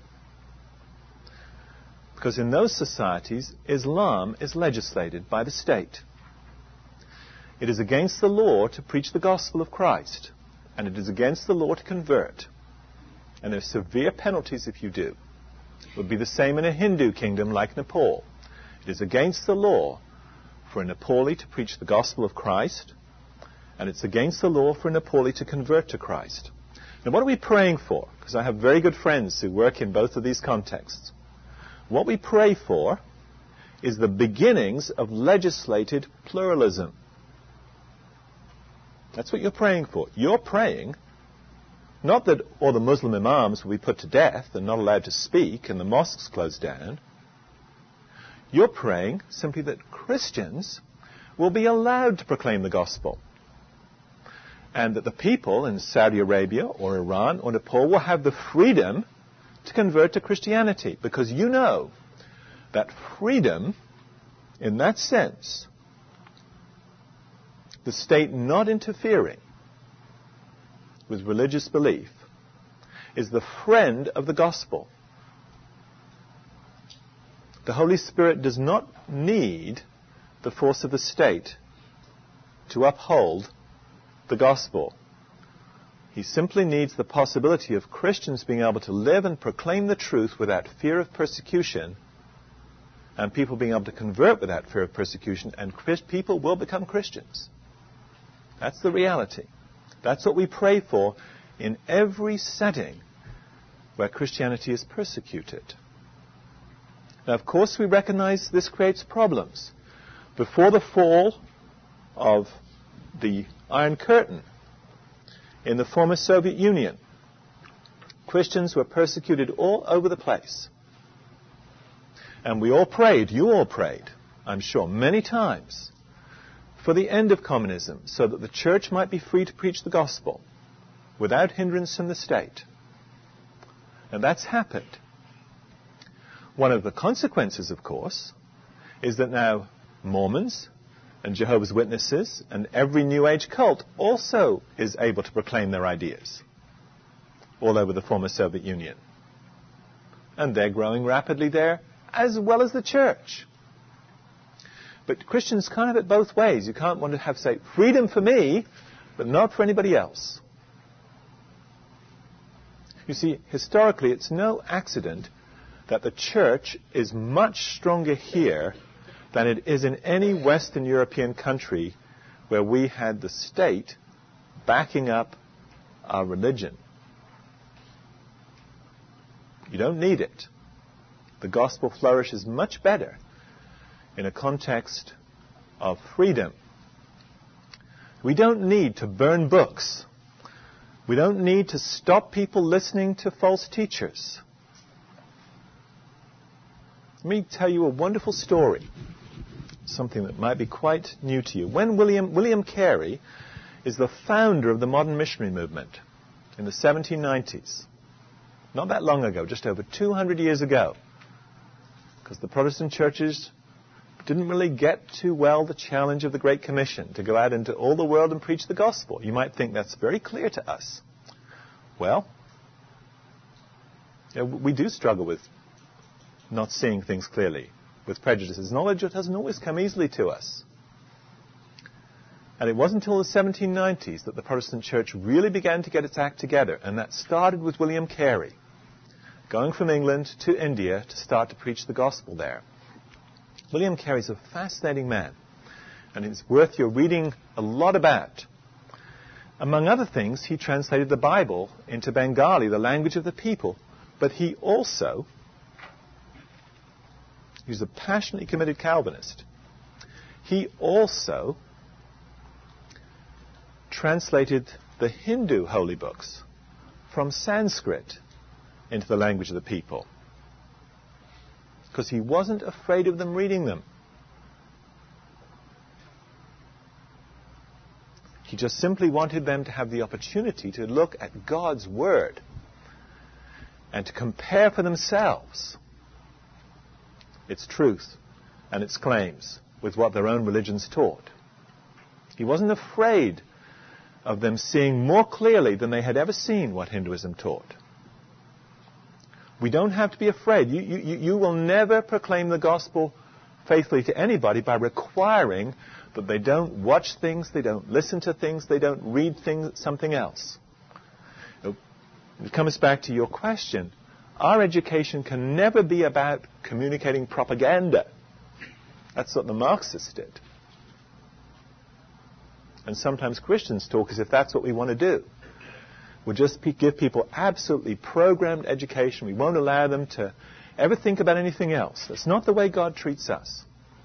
Because in those societies, Islam is legislated by the state. It is against the law to preach the gospel of Christ, and it is against the law to convert. And there are severe penalties if you do. It would be the same in a Hindu kingdom like Nepal. It is against the law for a Nepali to preach the gospel of Christ, and it's against the law for a Nepali to convert to Christ. Now, what are we praying for? Because I have very good friends who work in both of these contexts. What we pray for is the beginnings of legislated pluralism. That's what you're praying for. You're praying not that all the Muslim imams will be put to death and not allowed to speak and the mosques closed down. You're praying simply that Christians will be allowed to proclaim the gospel. And that the people in Saudi Arabia or Iran or Nepal will have the freedom to convert to Christianity. Because you know that freedom, in that sense, the state not interfering with religious belief, is the friend of the gospel. The Holy Spirit does not need the force of the state to uphold the gospel. He simply needs the possibility of Christians being able to live and proclaim the truth without fear of persecution, and people being able to convert without fear of persecution, and people will become Christians. That's the reality. That's what we pray for in every setting where Christianity is persecuted. Now, of course, we recognize this creates problems. Before the fall of the Iron Curtain in the former Soviet Union, Christians were persecuted all over the place. And we all prayed, you all prayed, I'm sure, many times, for the end of communism, so that the church might be free to preach the gospel without hindrance from the state. And that's happened. One of the consequences, of course, is that now Mormons and Jehovah's Witnesses and every New Age cult also is able to proclaim their ideas all over the former Soviet Union. And they're growing rapidly there, as well as the church. But Christians can't have it both ways. You can't want to have, say, freedom for me, but not for anybody else. You see, historically, it's no accident that the church is much stronger here than it is in any Western European country where we had the state backing up our religion. You don't need it. The gospel flourishes much better in a context of freedom. We don't need to burn books. We don't need to stop people listening to false teachers. Let me tell you a wonderful story something that might be quite new to you. When William, William Carey is the founder of the modern missionary movement in the seventeen nineties, not that long ago, just over two hundred years ago, because the Protestant churches didn't really get too well the challenge of the Great Commission to go out into all the world and preach the gospel. You might think that's very clear to us. Well, you know, we do struggle with not seeing things clearly, with prejudices. Knowledge doesn't always come easily to us. And it wasn't until the seventeen nineties that the Protestant church really began to get its act together, and that started with William Carey, going from England to India to start to preach the gospel there. William Carey is a fascinating man, and it's worth your reading a lot about. Among other things, he translated the Bible into Bengali, the language of the people, but he also, he was a passionately committed Calvinist. He also translated the Hindu holy books from Sanskrit into the language of the people, because he wasn't afraid of them reading them. He just simply wanted them to have the opportunity to look at God's Word and to compare for themselves its truth and its claims with what their own religions taught. He wasn't afraid of them seeing more clearly than they had ever seen what Hinduism taught. We don't have to be afraid. You, you, you will never proclaim the gospel faithfully to anybody by requiring that they don't watch things, they don't listen to things, they don't read things, something else. It comes back to your question. Our education can never be about communicating propaganda. That's what the Marxists did. And sometimes Christians talk as if that's what we want to do. We'll just pe- give people absolutely programmed education. We won't allow them to ever think about anything else. That's not the way God treats us.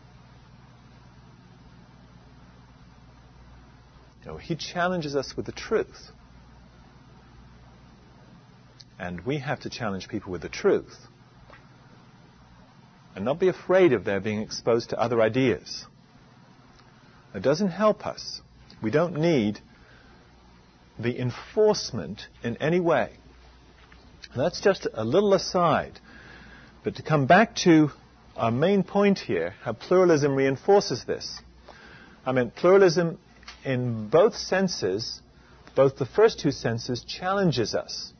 You know, He challenges us with the truth. And we have to challenge people with the truth. And not be afraid of their being exposed to other ideas. It doesn't help us. We don't need the enforcement in any way. That's just a little aside. But to come back to our main point here, how pluralism reinforces this. I mean, pluralism in both senses, both the first two senses, challenges us.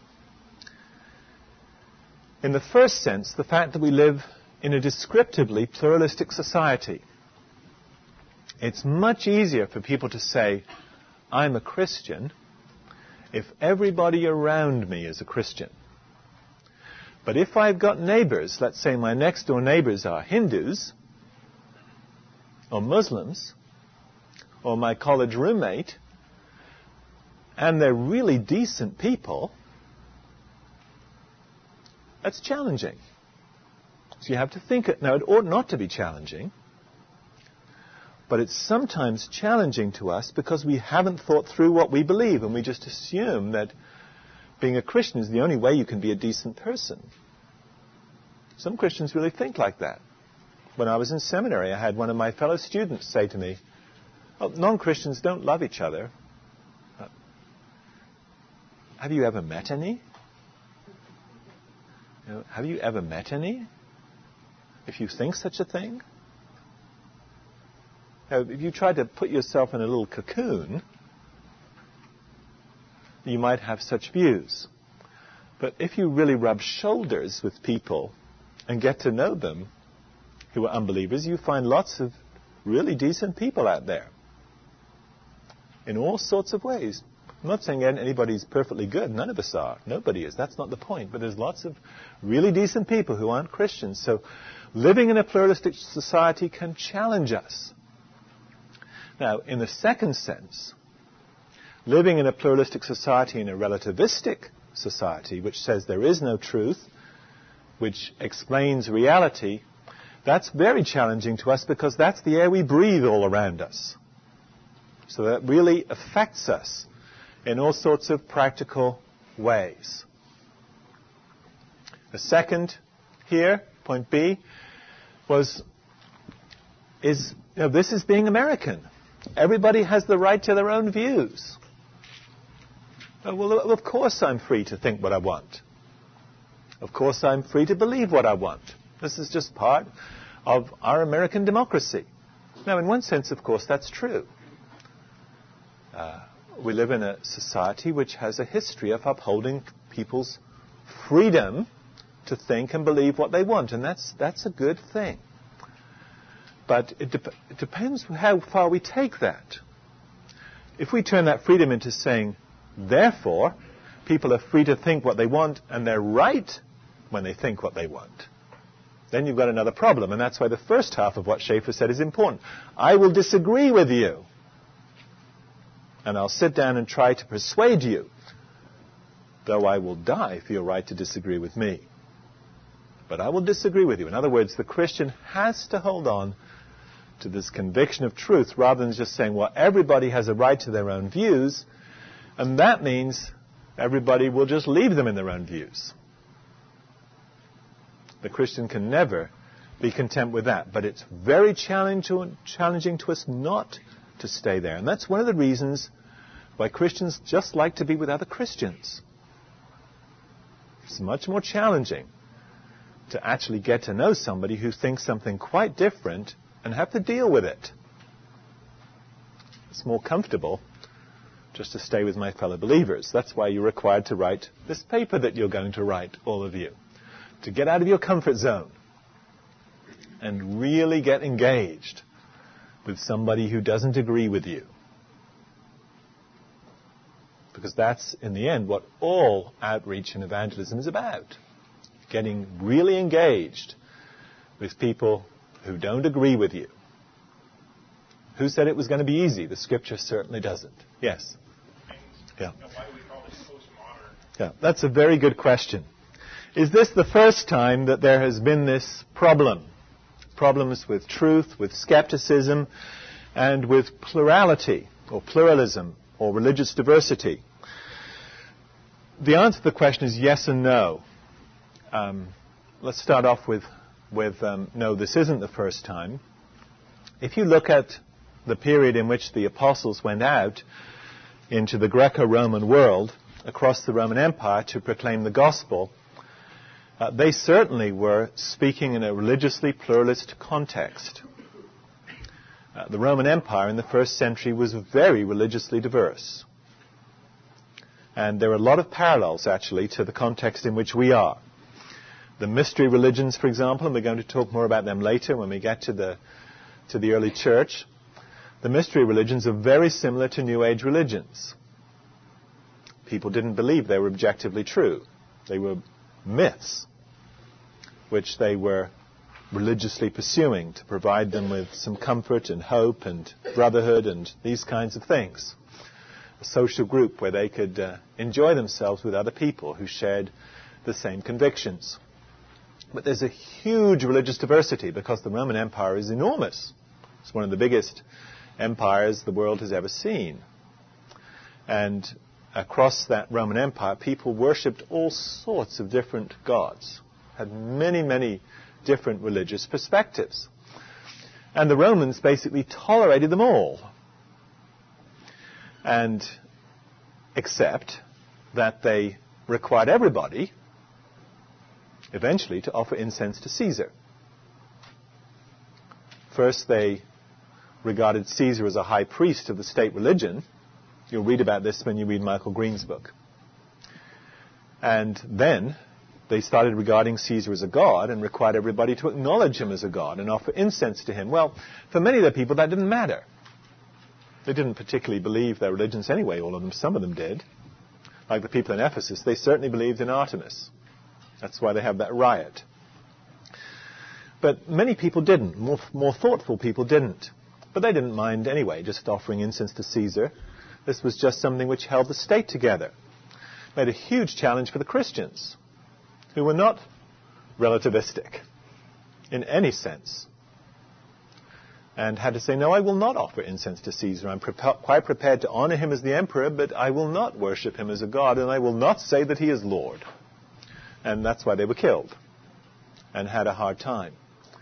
In the first sense, the fact that we live in a descriptively pluralistic society. It's much easier for people to say, I'm a Christian, if everybody around me is a Christian. But if I've got neighbors, let's say my next door neighbors are Hindus, or Muslims, or my college roommate, and they're really decent people, that's challenging. So you have to think it. Now, it ought not to be challenging, but it's sometimes challenging to us because we haven't thought through what we believe, and we just assume that being a Christian is the only way you can be a decent person. Some Christians really think like that. When I was in seminary, I had one of my fellow students say to me, oh, non-Christians don't love each other. Uh, have you ever met any? You know, have you ever met any? If you think such a thing? Now, if you try to put yourself in a little cocoon, you might have such views. But if you really rub shoulders with people and get to know them who are unbelievers, you find lots of really decent people out there in all sorts of ways. I'm not saying anybody's perfectly good. None of us are. Nobody is. That's not the point. But there's lots of really decent people who aren't Christians. So living in a pluralistic society can challenge us. Now, in the second sense, living in a pluralistic society, in a relativistic society, which says there is no truth, which explains reality, that's very challenging to us because that's the air we breathe all around us. So that really affects us in all sorts of practical ways. The second here, point B, was is, you know, this is being American. Everybody has the right to their own views. Oh, well, of course I'm free to think what I want. Of course I'm free to believe what I want. This is just part of our American democracy. Now, in one sense, of course, that's true. Uh, we live in a society which has a history of upholding people's freedom to think and believe what they want, and that's that's a good thing. But it, de- it depends how far we take that. If we turn that freedom into saying, therefore, people are free to think what they want, and they're right when they think what they want, then you've got another problem. And that's why the first half of what Schaeffer said is important. I will disagree with you. And I'll sit down and try to persuade you, though I will die for your right to disagree with me. But I will disagree with you. In other words, the Christian has to hold on to this conviction of truth rather than just saying, well, everybody has a right to their own views, and that means everybody will just leave them in their own views. The Christian can never be content with that. But it's very challenging to us not to stay there. And that's one of the reasons why Christians just like to be with other Christians. It's much more challenging to actually get to know somebody who thinks something quite different and have to deal with it. It's more comfortable just to stay with my fellow believers. That's why you're required to write this paper that you're going to write, all of you. To get out of your comfort zone and really get engaged with somebody who doesn't agree with you. Because that's, in the end, what all outreach and evangelism is about. Getting really engaged with people who don't agree with you. Who said it was going to be easy? The Scripture certainly doesn't. Yes? Yeah. Why do we call this postmodern? Yeah, that's a very good question. Is this the first time that there has been this problem? Problems with truth, with skepticism, and with plurality, or pluralism, or religious diversity? The answer to the question is yes and no. Um, let's start off with, with um, no, this isn't the first time. If you look at the period in which the apostles went out into the Greco-Roman world, across the Roman Empire, to proclaim the gospel, Uh, they certainly were speaking in a religiously pluralist context. Uh, the Roman Empire in the first century was very religiously diverse. And there are a lot of parallels, actually, to the context in which we are. The mystery religions, for example, and we're going to talk more about them later when we get to the, to the early church. The mystery religions are very similar to New Age religions. People didn't believe they were objectively true. They were myths, which they were religiously pursuing to provide them with some comfort and hope and brotherhood and these kinds of things. A social group where they could uh, enjoy themselves with other people who shared the same convictions. But there's a huge religious diversity because the Roman Empire is enormous. It's one of the biggest empires the world has ever seen. And across that Roman Empire, people worshipped all sorts of different gods, had many, many different religious perspectives. And the Romans basically tolerated them all. And except that they required everybody, eventually, to offer incense to Caesar. First, they regarded Caesar as a high priest of the state religion. You'll read about this when you read Michael Green's book. And then they started regarding Caesar as a god and required everybody to acknowledge him as a god and offer incense to him. Well, for many of the people, that didn't matter. They didn't particularly believe their religions anyway, all of them. Some of them did. Like the people in Ephesus, they certainly believed in Artemis. That's why they have that riot. But many people didn't. More, more thoughtful people didn't. But they didn't mind anyway, just offering incense to Caesar. This was just something which held the state together. Made a huge challenge for the Christians, who were not relativistic in any sense, and had to say, no, I will not offer incense to Caesar. I'm pre- quite prepared to honor him as the emperor, but I will not worship him as a god, and I will not say that he is Lord. And that's why they were killed and had a hard time.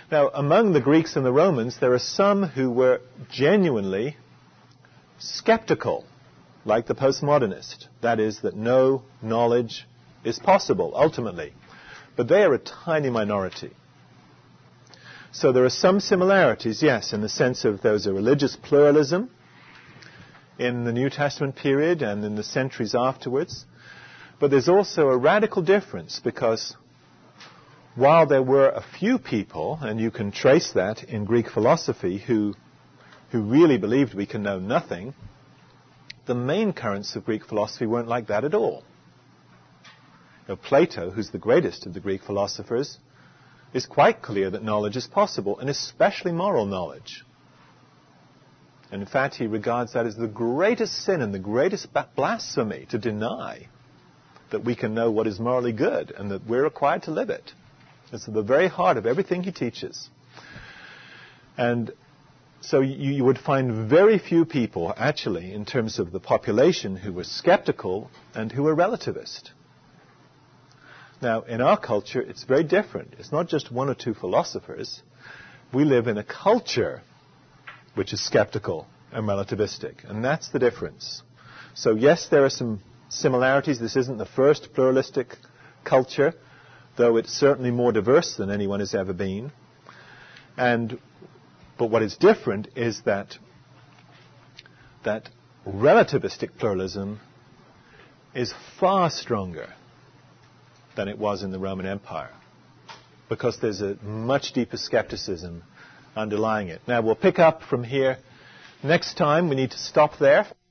Now, among the Greeks and the Romans, there are some who were genuinely skeptical, like the postmodernist. That is, that no knowledge is possible, ultimately. But they are a tiny minority. So there are some similarities, yes, in the sense of there was a religious pluralism in the New Testament period and in the centuries afterwards. But there's also a radical difference, because while there were a few people, and you can trace that in Greek philosophy, who, who really believed we can know nothing, the main currents of Greek philosophy weren't like that at all. You know, Plato, who's the greatest of the Greek philosophers, is quite clear that knowledge is possible, and especially moral knowledge. And in fact, he regards that as the greatest sin and the greatest blasphemy to deny that we can know what is morally good and that we're required to live it. It's at the very heart of everything he teaches. And so you, you would find very few people, actually, in terms of the population, who were skeptical and who were relativist. Now, in our culture, it's very different. It's not just one or two philosophers. We live in a culture which is skeptical and relativistic, and that's the difference. So, yes, there are some similarities. This isn't the first pluralistic culture, though it's certainly more diverse than anyone has ever been. And, but what is different is that, that relativistic pluralism is far stronger than it was in the Roman Empire, because there's a much deeper skepticism underlying it. Now, we'll pick up from here next time. We need to stop there.